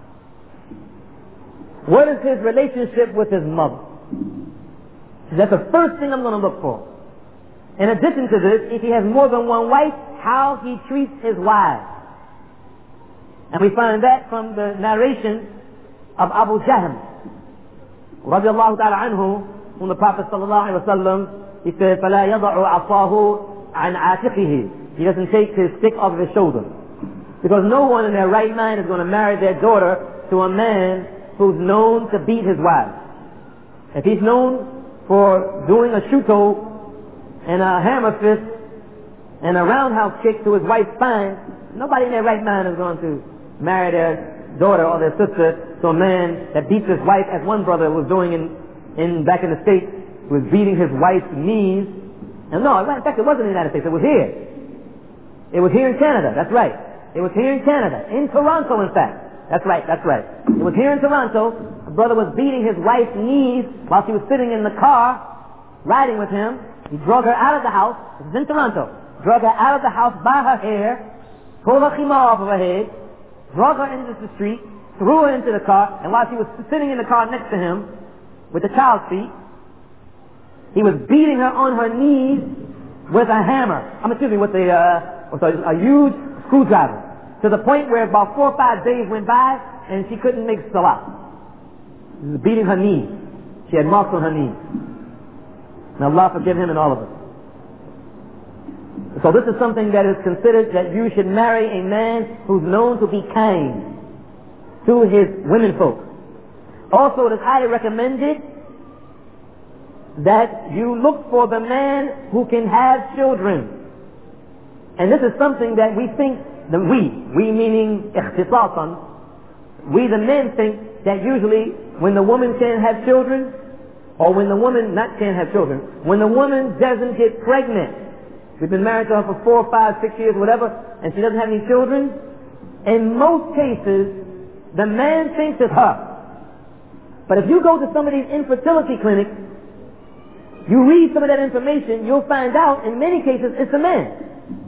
What is his relationship with his mother? That's the first thing I'm going to look for. In addition to this, if he has more than one wife, how he treats his wives. And we find that from the narration of Abu Jahm, radiallahu ta'ala anhu, whom the Prophet sallallahu alayhi wa sallam, he said, فَلَا يَضَعُ عَصَاهُ عَنْ عَاتِقِهِ. He doesn't take his stick off of his shoulder. Because no one in their right mind is going to marry their daughter to a man who's known to beat his wife. If he's known for doing a shuto and a hammer fist and a roundhouse kick to his wife's spine, nobody in their right mind is going to marry their daughter or their sister to a man that beats his wife, as one brother was doing in, in back in the States, was beating his wife's knees. And no, in fact, it wasn't in the United States, it was here. It was here in Canada, that's right. It was here in Canada, in Toronto in fact. That's right, that's right. It was here in Toronto. A brother was beating his wife's knees while she was sitting in the car, riding with him. He drug her out of the house. This is in Toronto. Drug her out of the house by her hair, pulled her khimar off of her head, drug her into the street, threw her into the car, and while she was sitting in the car next to him with the child's feet, he was beating her on her knees with a hammer. I'm excuse me, with a, uh, with a, a huge screwdriver. To the point where about four or five days went by and she couldn't make salah. He was beating her knees. She had marks on her knees. May Allah forgive him and all of us. So this is something that is considered that you should marry a man who's known to be kind to his women folk. Also, it is highly recommended that you look for the man who can have children. And this is something that we think, the we, we meaning ikhtisasan, we the men think that usually when the woman can't have children, or when the woman not can't have children, when the woman doesn't get pregnant, we've been married to her for four, five, six years, whatever, and she doesn't have any children, in most cases, the man thinks it's her. But if you go to some of these infertility clinics, you read some of that information, you'll find out in many cases it's a man.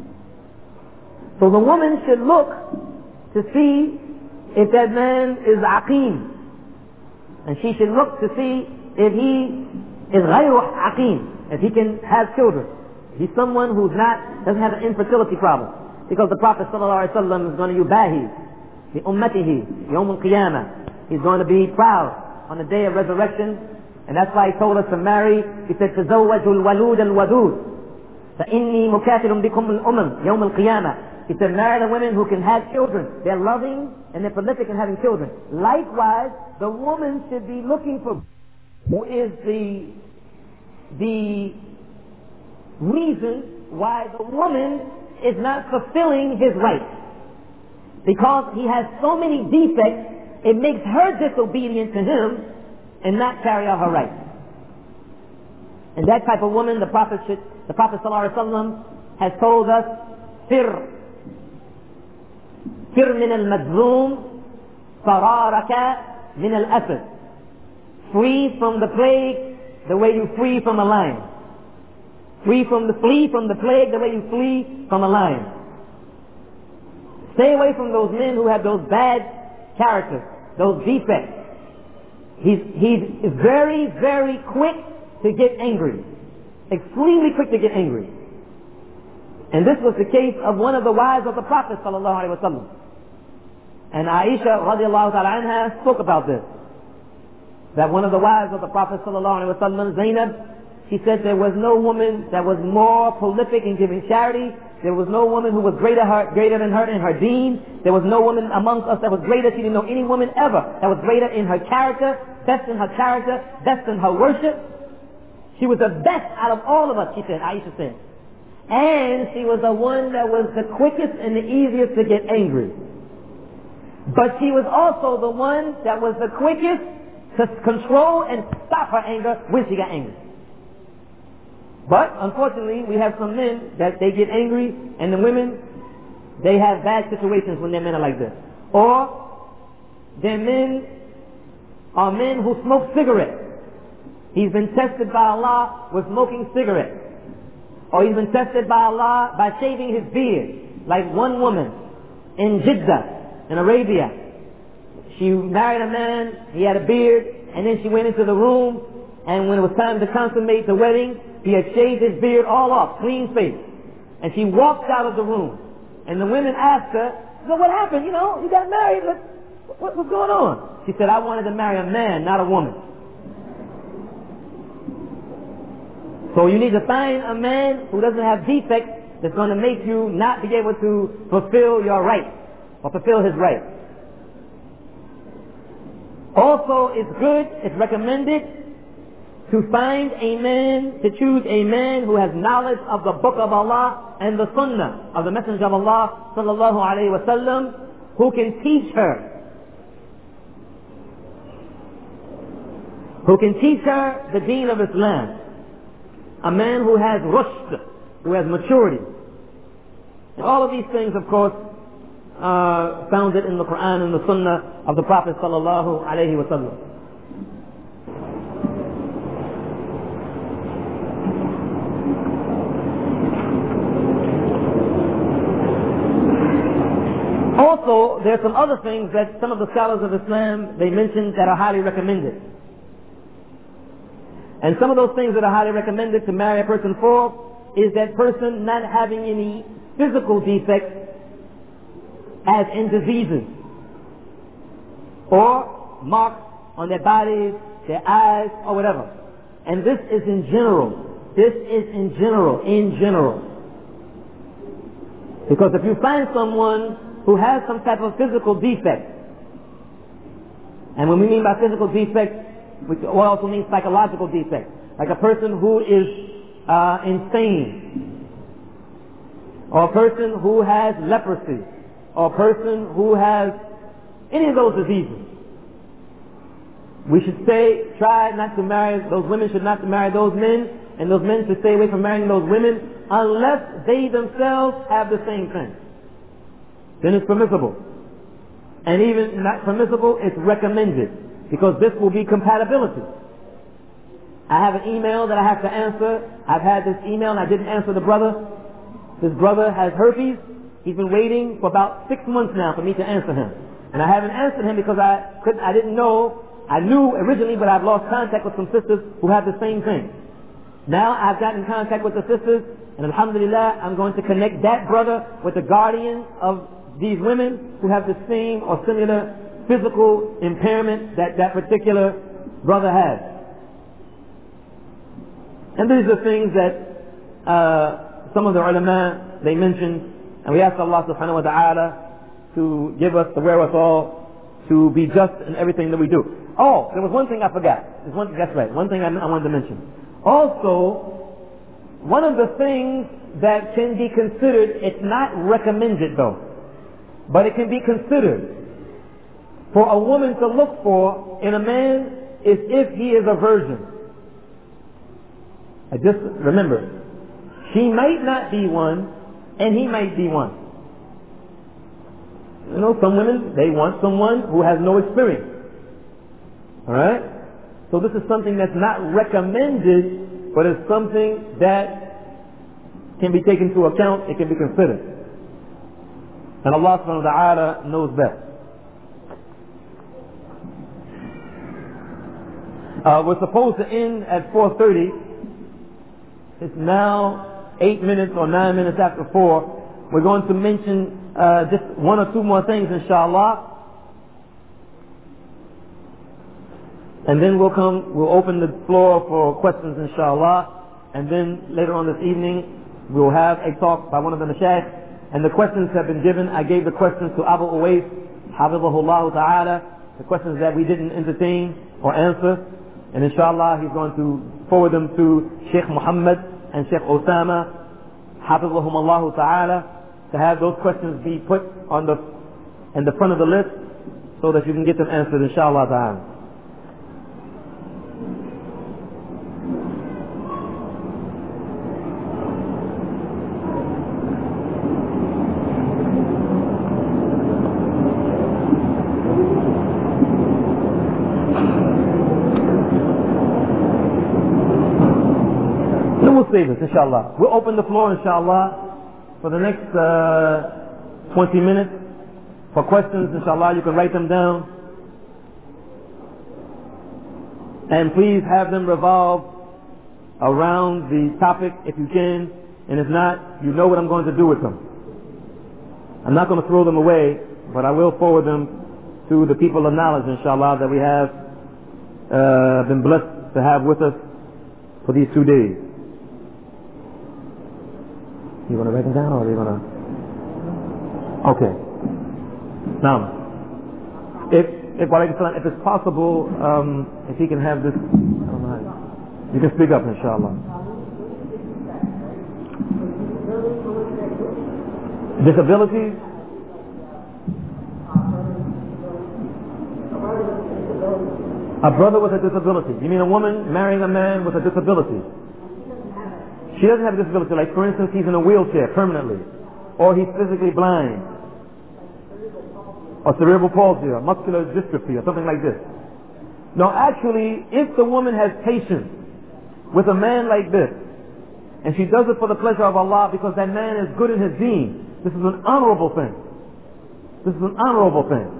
So the woman should look to see if that man is aqim. And she should look to see if he is ghayru aqim, if he can have children. He's someone who's not, doesn't have an infertility problem. Because the Prophet sallallahu alaihi wasallam is going to yubahi, bi ummatihi, yawm al-qiyamah. He's going to be proud on the day of resurrection. And that's why he told us to marry. He said, تزوجوا الولود الودود فإني مكافر بكم الأمم يوم القيامة. He said, marry the women who can have children. They're loving and they're prolific in having children. Likewise, the woman should be looking for who is the, the reason why the woman is not fulfilling his rights. Because he has so many defects, it makes her disobedient to him and not carry out her rights. And that type of woman, the Prophet should, the Prophet sallallahu alaihi wasallam has told us, fir, fir min al-madzum, fararaka min al-asad. Free from the plague the way you free from a lion. Free from the, flee from the plague the way you flee from a lion. Stay away from those men who have those bad characters, those defects. He's, he's very, very quick to get angry. Extremely quick to get angry. And this was the case of one of the wives of the Prophet sallallahu alaihi wasallam. And Aisha radiallahu ta'ala anha spoke about this. That one of the wives of the Prophet sallallahu alaihi wasallam, Zainab, she said there was no woman that was more prolific in giving charity. There was no woman who was greater, her, greater than her in her deen. There was no woman amongst us that was greater. She didn't know any woman ever that was greater in her character, best in her character, best in her worship. She was the best out of all of us, she said, Aisha said. And she was the one that was the quickest and the easiest to get angry. But she was also the one that was the quickest to control and stop her anger when she got angry. But unfortunately, we have some men that they get angry, and the women, they have bad situations when their men are like this. Or their men are men who smoke cigarettes. He's been tested by Allah with smoking cigarettes. Or he's been tested by Allah by shaving his beard. Like one woman in Jeddah, in Arabia. She married a man, he had a beard, and then she went into the room, and when it was time to consummate the wedding, he had shaved his beard all off, clean face. And she walked out of the room. And the women asked her, so what happened? You know, you got married. What, what, what's going on? She said, I wanted to marry a man, not a woman. So you need to find a man who doesn't have defects that's going to make you not be able to fulfill your right or fulfill his right. Also, it's good, it's recommended to find a man, to choose a man who has knowledge of the Book of Allah and the Sunnah of the Messenger of Allah sallallahu alaihi wasallam, who can teach her, who can teach her the deen of Islam. A man who has rushd, who has maturity. And all of these things, of course, are founded in the Quran and the Sunnah of the Prophet sallallahu alaihi wasallam. Also, there are some other things that some of the scholars of Islam, they mention that are highly recommended. And some of those things that are highly recommended to marry a person for is that person not having any physical defects as in diseases or marks on their bodies, their eyes, or whatever. And this is in general. This is in general, in general. Because if you find someone who has some type of physical defect, and when we mean by physical defect, we also mean psychological defect, like a person who is uh, insane, or a person who has leprosy, or a person who has any of those diseases. We should say, try not to marry, those women should not marry those men, and those men should stay away from marrying those women unless they themselves have the same thing. Then it's permissible. And even not permissible, it's recommended, because this will be compatibility. I have an email that I have to answer. I've had this email and I didn't answer the brother. This brother has herpes. He's been waiting for about six months now for me to answer him. And I haven't answered him because I couldn't, I didn't know. I knew originally, but I've lost contact with some sisters who have the same thing. Now I've gotten in contact with the sisters, and alhamdulillah, I'm going to connect that brother with the guardian of these women who have the same or similar physical impairment that that particular brother has. And these are things that uh, some of the ulama, they mentioned, and we ask Allah subhanahu wa ta'ala to give us the wherewithal to be just in everything that we do. Oh, there was one thing I forgot. There's one, that's right, one thing I, I wanted to mention. Also, one of the things that can be considered, it's not recommended though, but it can be considered for a woman to look for in a man is if he is a virgin. I just remember, she might not be one, and he might be one. You know, some women, they want someone who has no experience. Alright? So this is something that's not recommended, but it's something that can be taken into account, it can be considered. And Allah subhanahu wa ta'ala knows best. Uh, we're supposed to end at four thirty. It's now eight minutes or nine minutes after four. We're going to mention uh, just one or two more things, inshallah. And then we'll come, we'll open the floor for questions, inshallah. And then later on this evening, we'll have a talk by one of the mashayikh. And the questions have been given. I gave the questions to Abu Uwais, Hafizahullah ta'ala, the questions that we didn't entertain or answer. And inshallah, he's going to forward them to Sheikh Muhammad and Sheikh Osama, Hafizahumullah ta'ala, to have those questions be put on the, in the front of the list so that you can get them answered, inshallah ta'ala. Save us, inshallah. We'll open the floor, inshallah, for the next uh, twenty minutes for questions, inshallah. You can write them down. And please have them revolve around the topic if you can. And if not, you know what I'm going to do with them. I'm not going to throw them away, but I will forward them to the people of knowledge, inshallah, that we have uh, been blessed to have with us for these two days. You want to write them down, or are you going to? Okay. Now, if if if it's possible, um, if he can have this, I don't know how, you can speak up, inshallah. Disabilities. A brother with a disability. You mean a woman marrying a man with a disability? She doesn't have a disability. Like, for instance, he's in a wheelchair permanently, or he's physically blind, or cerebral palsy, or muscular dystrophy, or something like this. No, actually, if the woman has patience with a man like this, and she does it for the pleasure of Allah because that man is good in his deen, this is an honorable thing. This is an honorable thing.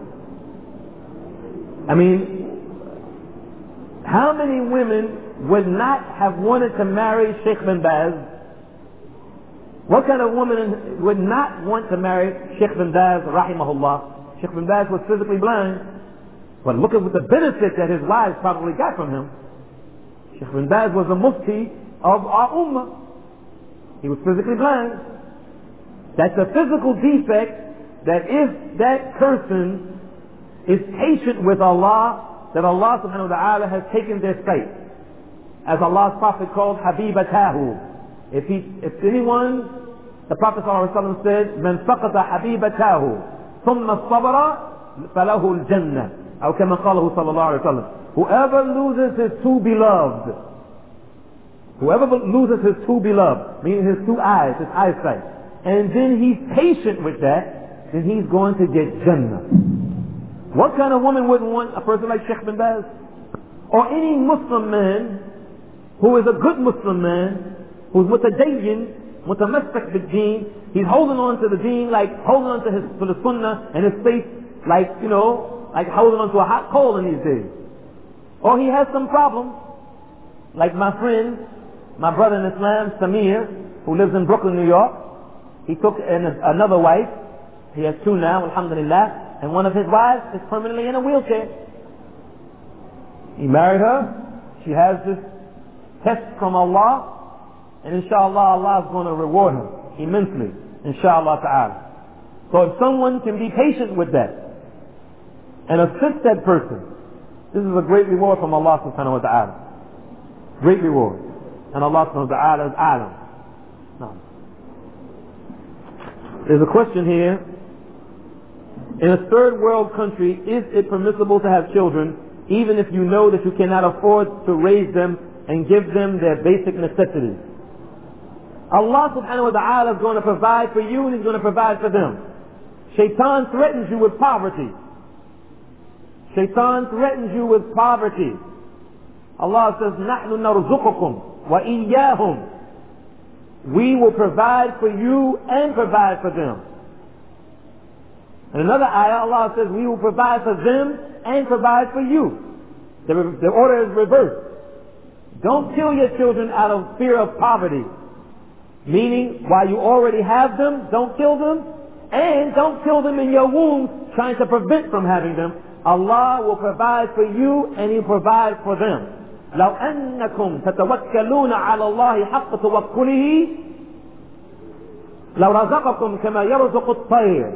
I mean, how many women would not have wanted to marry Sheikh bin Baz? What kind of woman would not want to marry Sheikh bin Baz, rahimahullah? Sheikh bin Baz was physically blind, but look at the benefit that his wives probably got from him. Sheikh bin Baz was the mufti of our ummah. He was physically blind. That's a physical defect that if that person is patient with Allah, that Allah subhanahu wa ta'ala has taken their sight. As Allah's Prophet called Habibatahu. If he, if anyone, the Prophet sallallahu alaihi wasallam said, "Man faqata Habibatahu, thumma sabara, falahu al-jannah." Or kama qalahu sallallahu alaihi wasallam. Whoever loses his two beloved, whoever loses his two beloved, meaning his two eyes, his eyesight, and then he's patient with that, then he's going to get Jannah. What kind of woman wouldn't want a person like Sheikh bin Baz? Or any Muslim man who is a good Muslim man, who's mutadayyin, mutamassak bid-deen, he's holding on to the deen like holding on to his to the sunnah, and his faith like, you know, like holding on to a hot coal in these days. Or he has some problems, like my friend, my brother in Islam, Samir, who lives in Brooklyn, New York. He took an, another wife. He has two now, alhamdulillah. And one of his wives is permanently in a wheelchair. He married her. She has this test from Allah. And inshallah, Allah is going to reward him immensely. Inshallah ta'ala. So if someone can be patient with that and assist that person, this is a great reward from Allah subhanahu wa ta'ala. Great reward. And Allah subhanahu wa ta'ala is alam. No. There's a question here. In a third world country, is it permissible to have children even if you know that you cannot afford to raise them and give them their basic necessities? Allah subhanahu wa ta'ala is going to provide for you and He's going to provide for them. Shaitan threatens you with poverty. Shaitan threatens you with poverty. Allah says, نَحْنُ نَرْزُقُكُمْ وَإِيَّاهُمْ. We will provide for you and provide for them. In another ayah, Allah says, we will provide for them and provide for you. The, the order is reversed. Don't kill your children out of fear of poverty. Meaning, while you already have them, don't kill them. And don't kill them in your womb, trying to prevent from having them. Allah will provide for you and He'll provide for them. لو أنكم تتوكلون على الله حق توكله لو رزقكم كما يرزق الطير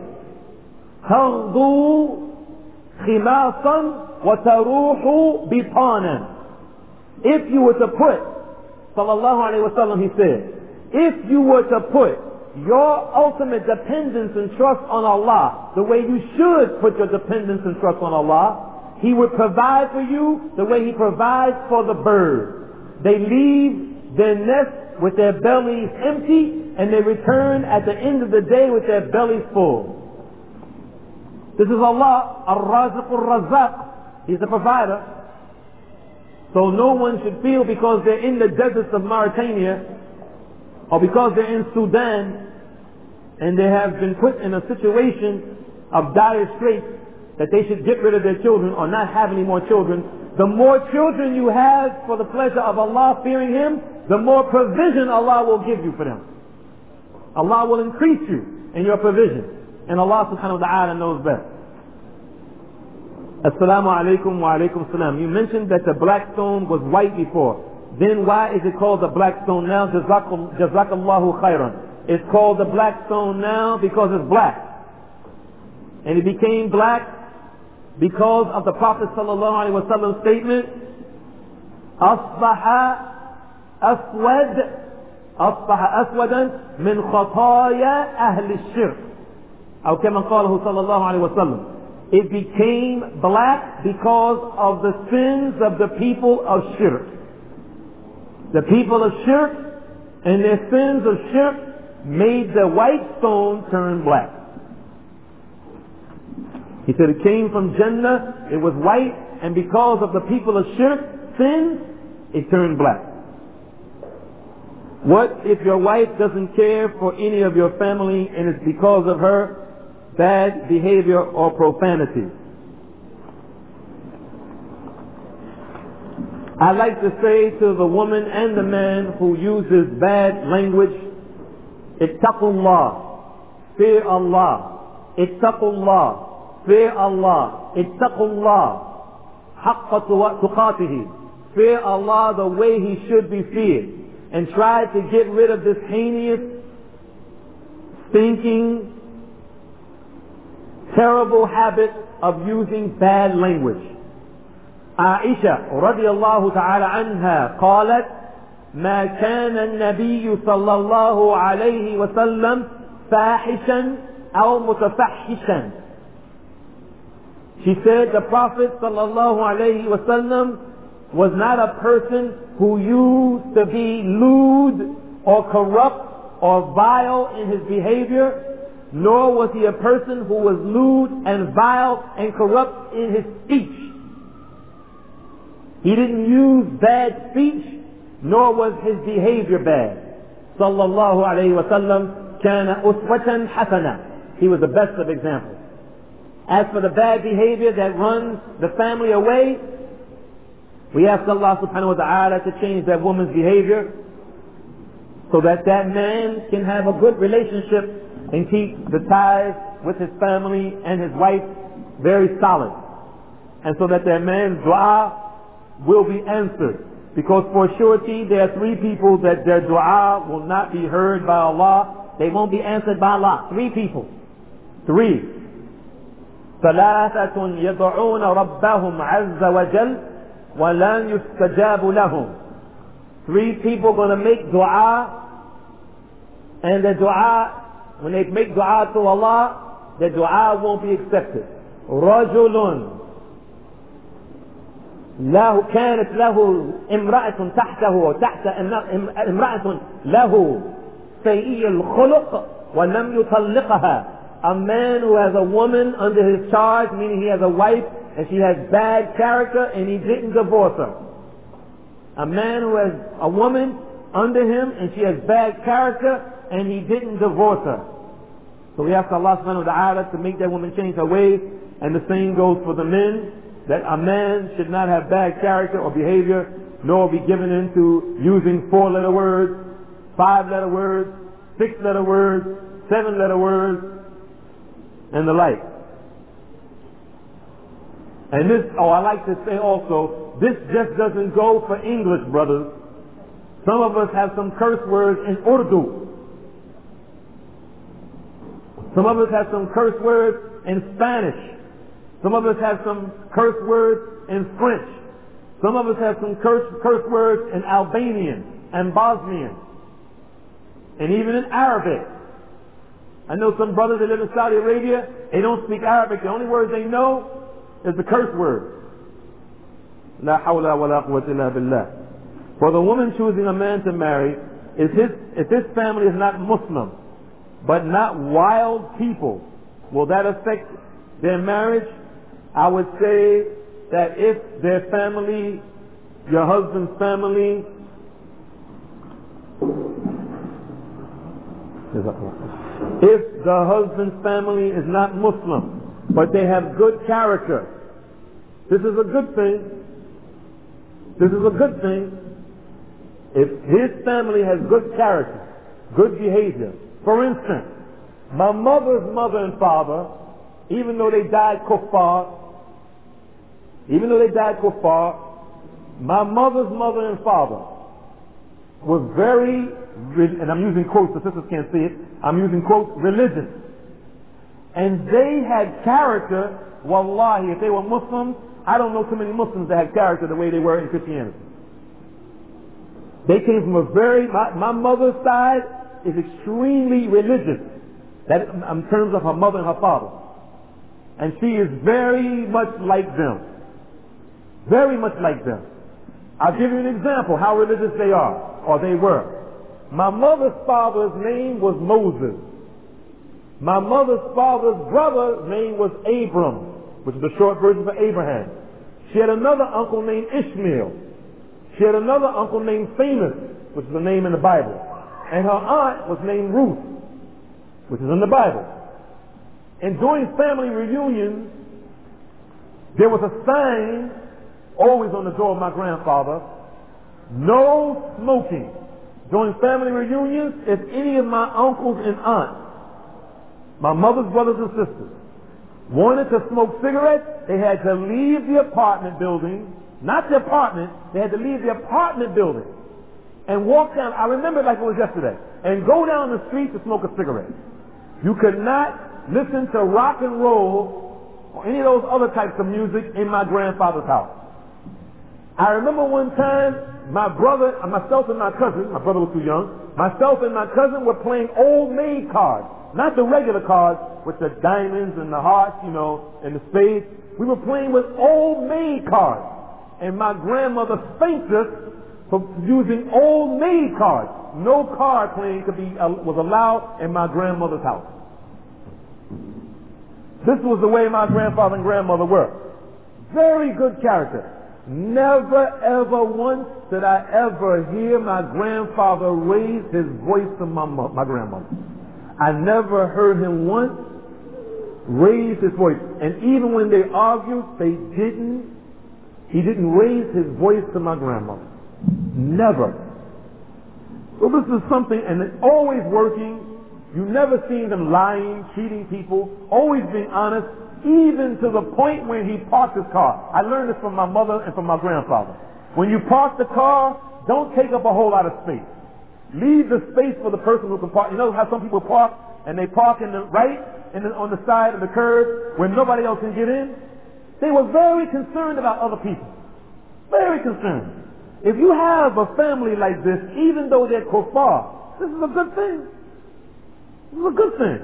تغدو خماصا وتروح بطانا. If you were to put, sallallahu alayhi wa sallam, he said, if you were to put your ultimate dependence and trust on Allah the way you should put your dependence and trust on Allah, He would provide for you the way He provides for the bird. They leave their nest with their bellies empty and they return at the end of the day with their bellies full. This is Allah, Ar-Raziq Ar-Razzaq. He's the provider. So no one should feel because they're in the deserts of Mauritania or because they're in Sudan and they have been put in a situation of dire straits that they should get rid of their children or not have any more children. The more children you have for the pleasure of Allah, fearing Him, the more provision Allah will give you for them. Allah will increase you in your provision. and Allah subhanahu wa ta'ala knows best. Assalamu alaikum wa alaikum salam. You mentioned that the black stone was white before. Then why is it called the black stone now? Jazakum, Jazakallahu khairan. It's called the black stone now because it's black. And it became black because of the Prophet sallallahu alaihi wasallam's statement, Asbaha aswad, Asbaha aswadan min khataya ahli shirk. Or kama qalahu sallallahu alaihi wasallam. It became black because of the sins of the people of shirk. The people of shirk and their sins of shirk made the white stone turn black. He said it came from Jannah, it was white, and because of the people of shirk, sins, it turned black. What if your wife doesn't care for any of your family and it's because of her bad behavior or profanity? I like to say to the woman and the man who uses bad language, ittaqullah, fear Allah, ittaqullah, fear Allah, ittaqullah, haqqa tuqatihi, fear Allah the way He should be feared, and try to get rid of this heinous, stinking, terrible habit of using bad language. عائشة رضي الله تعالى عنها قالت ما كان النبي صلى الله عليه وسلم فاحشا أو متفحشا. She said the Prophet صلى الله عليه وسلم was not a person who used to be lewd or corrupt or vile in his behavior, nor was he a person who was lewd and vile and corrupt in his speech. He didn't use bad speech, nor was his behavior bad. Sallallahu alayhi wa sallam kana uswatan hasana. He was the best of examples. As for the bad behavior that runs the family away, we ask Allah subhanahu wa ta'ala to change that woman's behavior so that that man can have a good relationship and keep the ties with his family and his wife very solid. And so that that man's dua will be answered. Because for surety there are three people that their dua will not be heard by Allah. They won't be answered by Allah. Three people. Three. ثلاثة يدعون ربهم عز وجل ولا يستجاب لهم. Three people are going to make dua, and the dua, when they make dua to Allah, the dua won't be accepted. رجل له كانت له امرأة تحته تحت امرأة له سيئ الخلق ولم يطلقها. A man who has a woman under his charge, meaning he has a wife and she has bad character and he didn't divorce her. A man who has a woman under him and she has bad character and he didn't divorce her. So we ask Allah subhanahu wa ta'ala to make that woman change her ways, and the same goes for the men, that a man should not have bad character or behavior, nor be given into using four-letter words, five-letter words, six-letter words, seven-letter words, and the like. And this, oh, I like to say also, this just doesn't go for English, brothers. Some of us have some curse words in Urdu. Some of us have some curse words in Spanish. Some of us have some curse words in French. Some of us have some curse, curse words in Albanian and Bosnian. And even in Arabic. I know some brothers that live in Saudi Arabia, they don't speak Arabic. The only words they know is the curse word. La hawla wa la quwwata illa billah. For the woman choosing a man to marry, if his, if his family is not Muslim, but not wild people, will that affect their marriage? I would say that if their family, your husband's family, if the husband's family is not Muslim, but they have good character, this is a good thing. This is a good thing. If his family has good character, good behavior. For instance, My mother's mother and father, even though they died kuffar, even though they died kuffar, my mother's mother and father was very, and I'm using quotes, the sisters can't see it, I'm using quotes, religious. And they had character, wallahi, if they were Muslims, I don't know too many Muslims that had character the way they were in Christianity. They came from a very, my, my mother's side is extremely religious. That in terms of her mother and her father. And she is very much like them. Very much like them. I'll give you an example how religious they are, or they were. My mother's father's name was Moses. My mother's father's brother's name was Abram, which is the short version for Abraham. She had another uncle named Ishmael. She had another uncle named Famous, which is the name in the Bible. And her aunt was named Ruth, which is in the Bible. And during family reunions, there was a sign always on the door of my grandfather, no smoking. During family reunions, if any of my uncles and aunts, my mother's brothers and sisters, wanted to smoke cigarettes, they had to leave the apartment building, not the apartment, they had to leave the apartment building and walk down, I remember it like it was yesterday, and go down the street to smoke a cigarette. You could not listen to rock and roll or any of those other types of music in my grandfather's house. I remember one time my brother, myself and my cousin, my brother was too young, myself and my cousin were playing old maid cards. Not the regular cards with the diamonds and the hearts, you know, and the spades. We were playing with old maid cards. And my grandmother spanked us for using old maid cards. No card playing could be, uh, was allowed in my grandmother's house. This was the way my grandfather and grandmother were. Very good character. Never ever once did I ever hear my grandfather raise his voice to my, my grandmother. I never heard him once raise his voice. And even when they argued, they didn't, he didn't raise his voice to my grandmother. Never. So this is something, and it's always working. You never seen them lying, cheating people, always being honest, even to the point when he parked his car. I learned this from my mother and from my grandfather. When you park the car, don't take up a whole lot of space. Leave the space for the person who can park. You know how some people park and they park in the right and on the side of the curb where nobody else can get in? They were very concerned about other people. Very concerned. If you have a family like this, even though they're kuffar, this is a good thing. This is a good thing.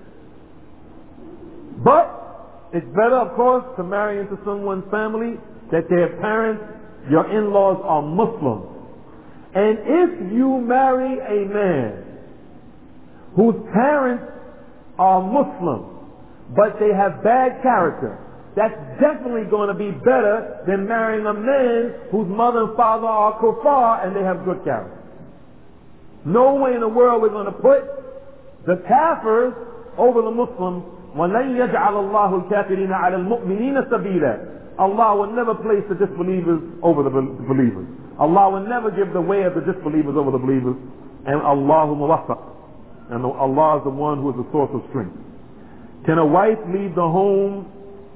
But it's better, of course, to marry into someone's family that their parents, your in-laws, are Muslims. And if you marry a man whose parents are Muslim, but they have bad character, that's definitely going to be better than marrying a man whose mother and father are kuffar and they have good character. No way in the world we're going to put the kafirs over the Muslims. وَلَنْ يَجْعَلَ اللَّهُ الْكَافِرِينَ عَلَى الْمُؤْمِنِينَ سَبِيلًا. Allah will never place the disbelievers over the believers. Allah will never give the way of the disbelievers over the believers. And Allahu muwaffaq. And Allah is the one who is the source of strength. Can a wife leave the home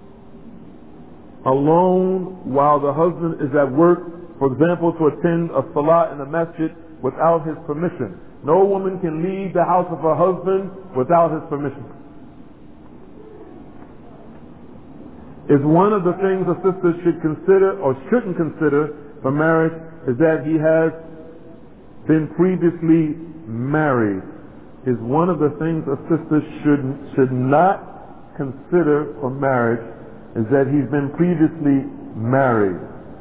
alone while the husband is at work, for example, to attend a salah in the masjid without his permission? No woman can leave the house of her husband without his permission. Is one of the things a sister should consider or shouldn't consider for marriage is that he has been previously married. Is one of the things a sister should should not consider for marriage is that he's been previously married.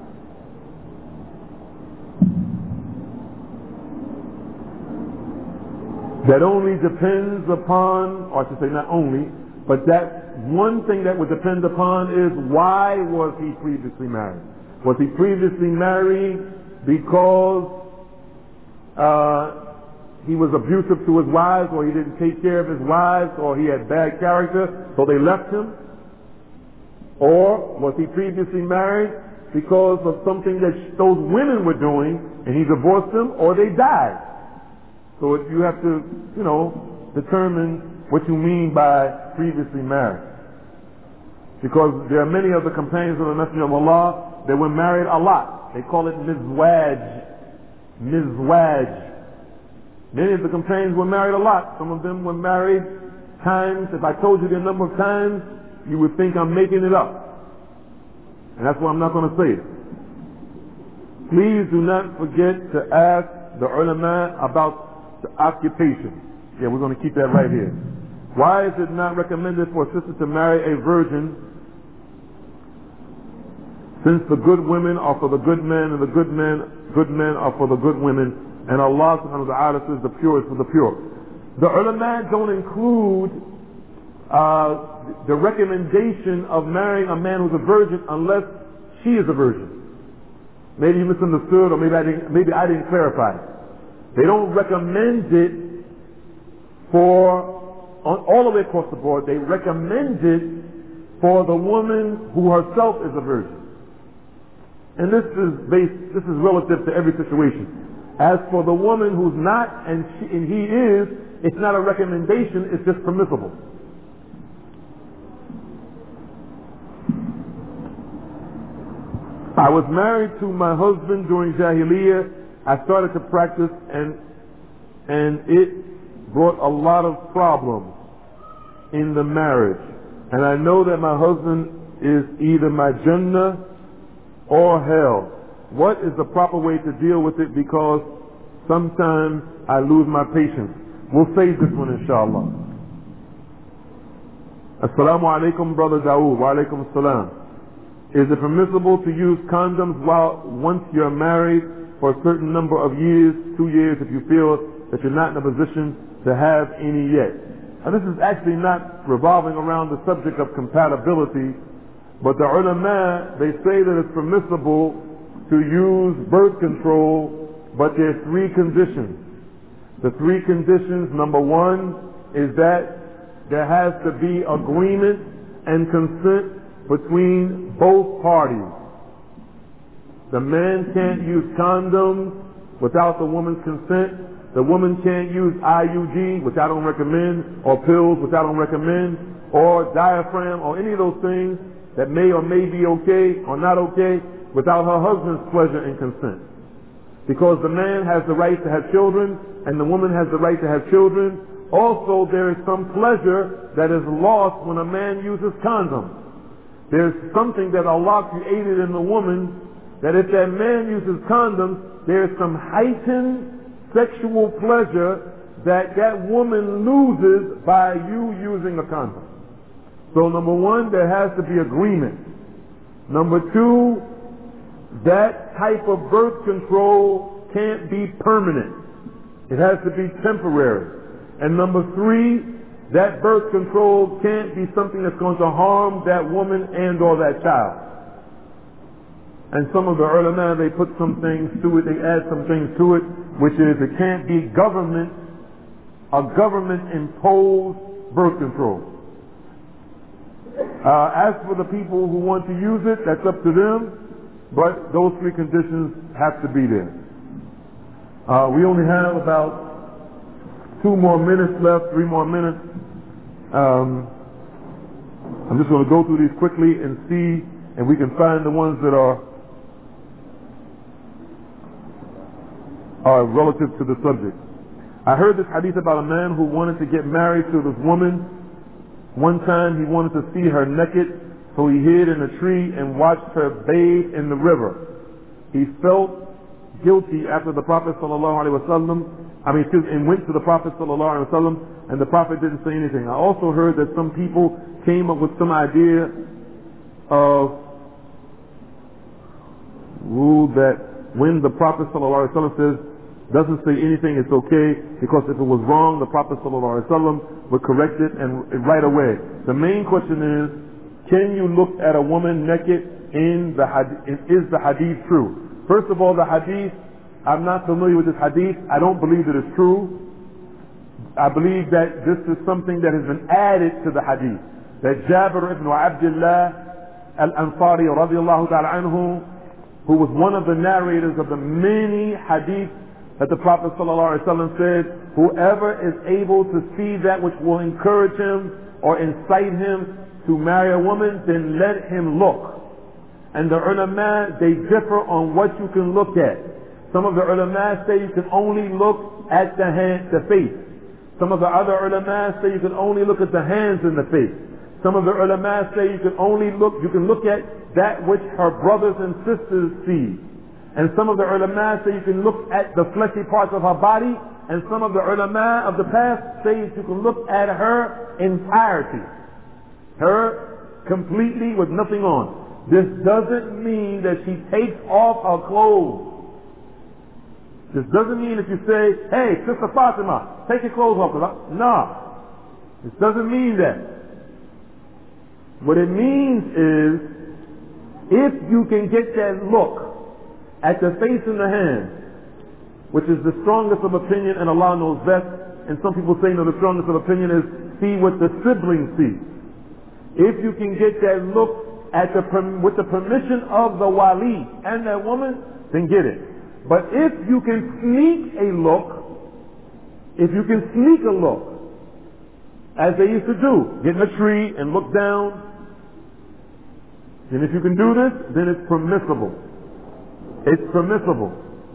That only depends upon, or I should say not only, but that one thing that would depend upon is why was he previously married? Was he previously married because uh, he was abusive to his wives, or he didn't take care of his wives, or he had bad character, so they left him? Or was he previously married because of something that those women were doing and he divorced them, or they died? So you have to, you know, determine what you mean by previously married. Because there are many of the companions of the Messenger of Allah that were married a lot. They call it mizwaj. Mizwaj. Many of the companions were married a lot. Some of them were married times. If I told you the number of times, you would think I'm making it up. And that's why I'm not going to say it. Please do not forget to ask the ulama about the occupation. Yeah, we're going to keep that right here. Why is it not recommended for a sister to marry a virgin, since the good women are for the good men and the good men good men are for the good women, and Allah subhanahu wa ta'ala says the pure is for the pure. The ulama don't include uh, the recommendation of marrying a man who's a virgin unless she is a virgin. Maybe you misunderstood, or maybe I didn't, maybe I didn't clarify. They don't recommend it for on all the way across the board. They recommend it for the woman who herself is a virgin. And this is based, this is relative to every situation. As for the woman who's not and, she, and he is, it's not a recommendation, it's just permissible. I was married to my husband during Jahiliyyah. I started to practice and and it brought a lot of problems in the marriage. And I know that my husband is either my Jannah or hell. What is the proper way to deal with it? Because sometimes I lose my patience. We'll save this one, inshallah. Assalamu alaikum, brother Dawood. Wa alaikum assalam. Is it permissible to use condoms while once you're married for a certain number of years, two years, if you feel that you're not in a position to have any yet? Now, this is actually not revolving around the subject of compatibility, but the ulama, they say that it's permissible to use birth control, but there are three conditions. The three conditions, number one, is that there has to be agreement and consent between both parties. The man can't use condoms without the woman's consent. The woman can't use I U G, which I don't recommend, or pills, which I don't recommend, or diaphragm, or any of those things that may or may be okay or not okay, without her husband's pleasure and consent. Because the man has the right to have children, and the woman has the right to have children. Also, there is some pleasure that is lost when a man uses condoms. There's something that Allah created in the woman, that if that man uses condoms, there's some heightened sexual pleasure that that woman loses by you using a condom. So number one, there has to be agreement. Number two, that type of birth control can't be permanent. It has to be temporary. And number three, that birth control can't be something that's going to harm that woman and or that child. And some of the ulama, they put some things to it, they add some things to it, which is it can't be government, a government imposed birth control. Uh, as for the people who want to use it, that's up to them, but those three conditions have to be there. Uh, we only have about two more minutes left, three more minutes. Um, I'm just going to go through these quickly and see if we can find the ones that are are relative to the subject. I heard this hadith about a man who wanted to get married to this woman. One time he wanted to see her naked, so he hid in a tree and watched her bathe in the river. He felt guilty after the Prophet sallallahu alaihi wasallam, I mean, excuse me, and went to the Prophet sallallahu alaihi wasallam, and the Prophet didn't say anything. I also heard that some people came up with some idea of rule that when the Prophet sallallahu alaihi wasallam says doesn't say anything, it's okay, because if it was wrong, the Prophet sallallahu alaihi wasallam would correct it and right away. The main question is, can you look at a woman naked in the hadith? Is the hadith true? First of all, the hadith, I'm not familiar with this hadith. I don't believe that it's true. I believe that this is something that has been added to the hadith. That Jabir ibn Abdullah al-Ansari radiallahu ta'ala anhu, who was one of the narrators of the many hadith that the Prophet ﷺ said, whoever is able to see that which will encourage him or incite him to marry a woman, then let him look. And the ulama, they differ on what you can look at. Some of the ulama say you can only look at the hand, the face. Some of the other ulama say you can only look at the hands and the face. Some of the ulama say you can only look, you can look at that which her brothers and sisters see. And some of the ulama say you can look at the fleshy parts of her body. And some of the ulama of the past say you can look at her entirety. Her completely with nothing on. This doesn't mean that she takes off her clothes. This doesn't mean that you say, hey, Sister Fatima, take your clothes off. No. This doesn't mean that. What it means is, if you can get that look at the face and the hands, which is the strongest of opinion, and Allah knows best, and some people say, no, the strongest of opinion is see what the siblings see. If you can get that look at the, with the permission of the wali and that woman, then get it. But if you can sneak a look, if you can sneak a look, as they used to do, get in a tree and look down, and if you can do this, then it's permissible. It's permissible.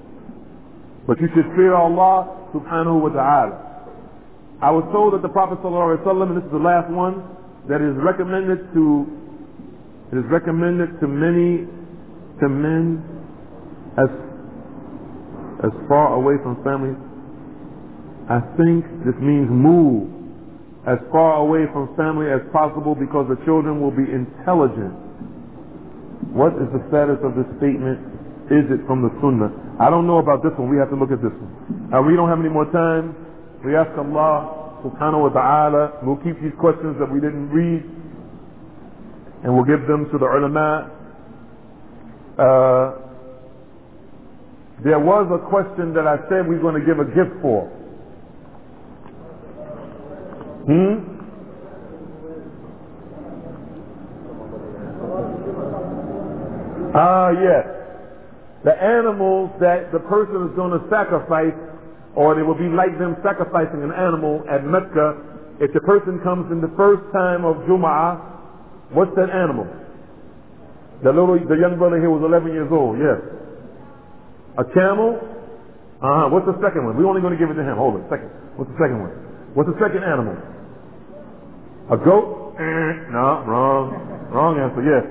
But you should fear Allah subhanahu wa ta'ala. I was told that the Prophet sallallahu alaihi wasallam, and this is the last one, that is recommended to, it is recommended to many, to men as, as far away from family. I think this means move as far away from family as possible because the children will be intelligent. What is the status of this statement? Is it from the Sunnah? I don't know about this one. We have to look at this one. Now, we don't have any more time. We ask Allah subhanahu wa ta'ala. We'll keep these questions that we didn't read and we'll give them to the ulama. Uh, there was a question that I said we were going to give a gift for. Hmm? Ah, yes. The animals that the person is going to sacrifice, or they will be like them sacrificing an animal at Mecca. If the person comes in the first time of Jum'ah, what's that animal? The little, the young brother here was eleven years old, yes. A camel? Uh-huh. What's the second one? We're only going to give it to him. Hold it. Second. What's the second one? What's the second animal? A goat? Eh, no, wrong. Wrong answer, yes.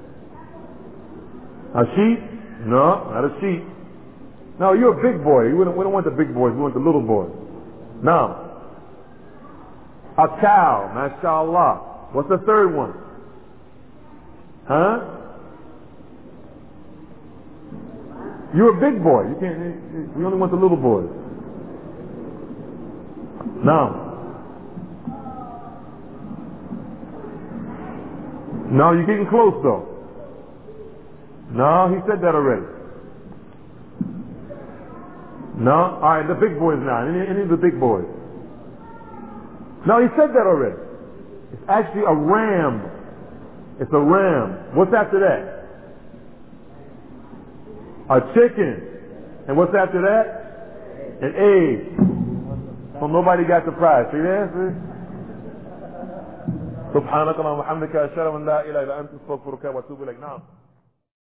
A sheep? No, not a sheep. No, you're a big boy. We don't, we don't want the big boys. We want the little boys. No. A cow. MashaAllah. What's the third one? Huh? You're a big boy. You can't. We only want the little boys. No. No, you're getting close though. No, he said that already. No? Alright, the big boys now. Any, any of the big boys. No, he said that already. It's actually a ram. It's a ram. What's after that? A chicken. And what's after that? An egg. So nobody got the prize. See that? سبحانك اللهم وبحمدك أشهد أن لا إله إلا أنت أستغفرك وأتوب إليك. نعم.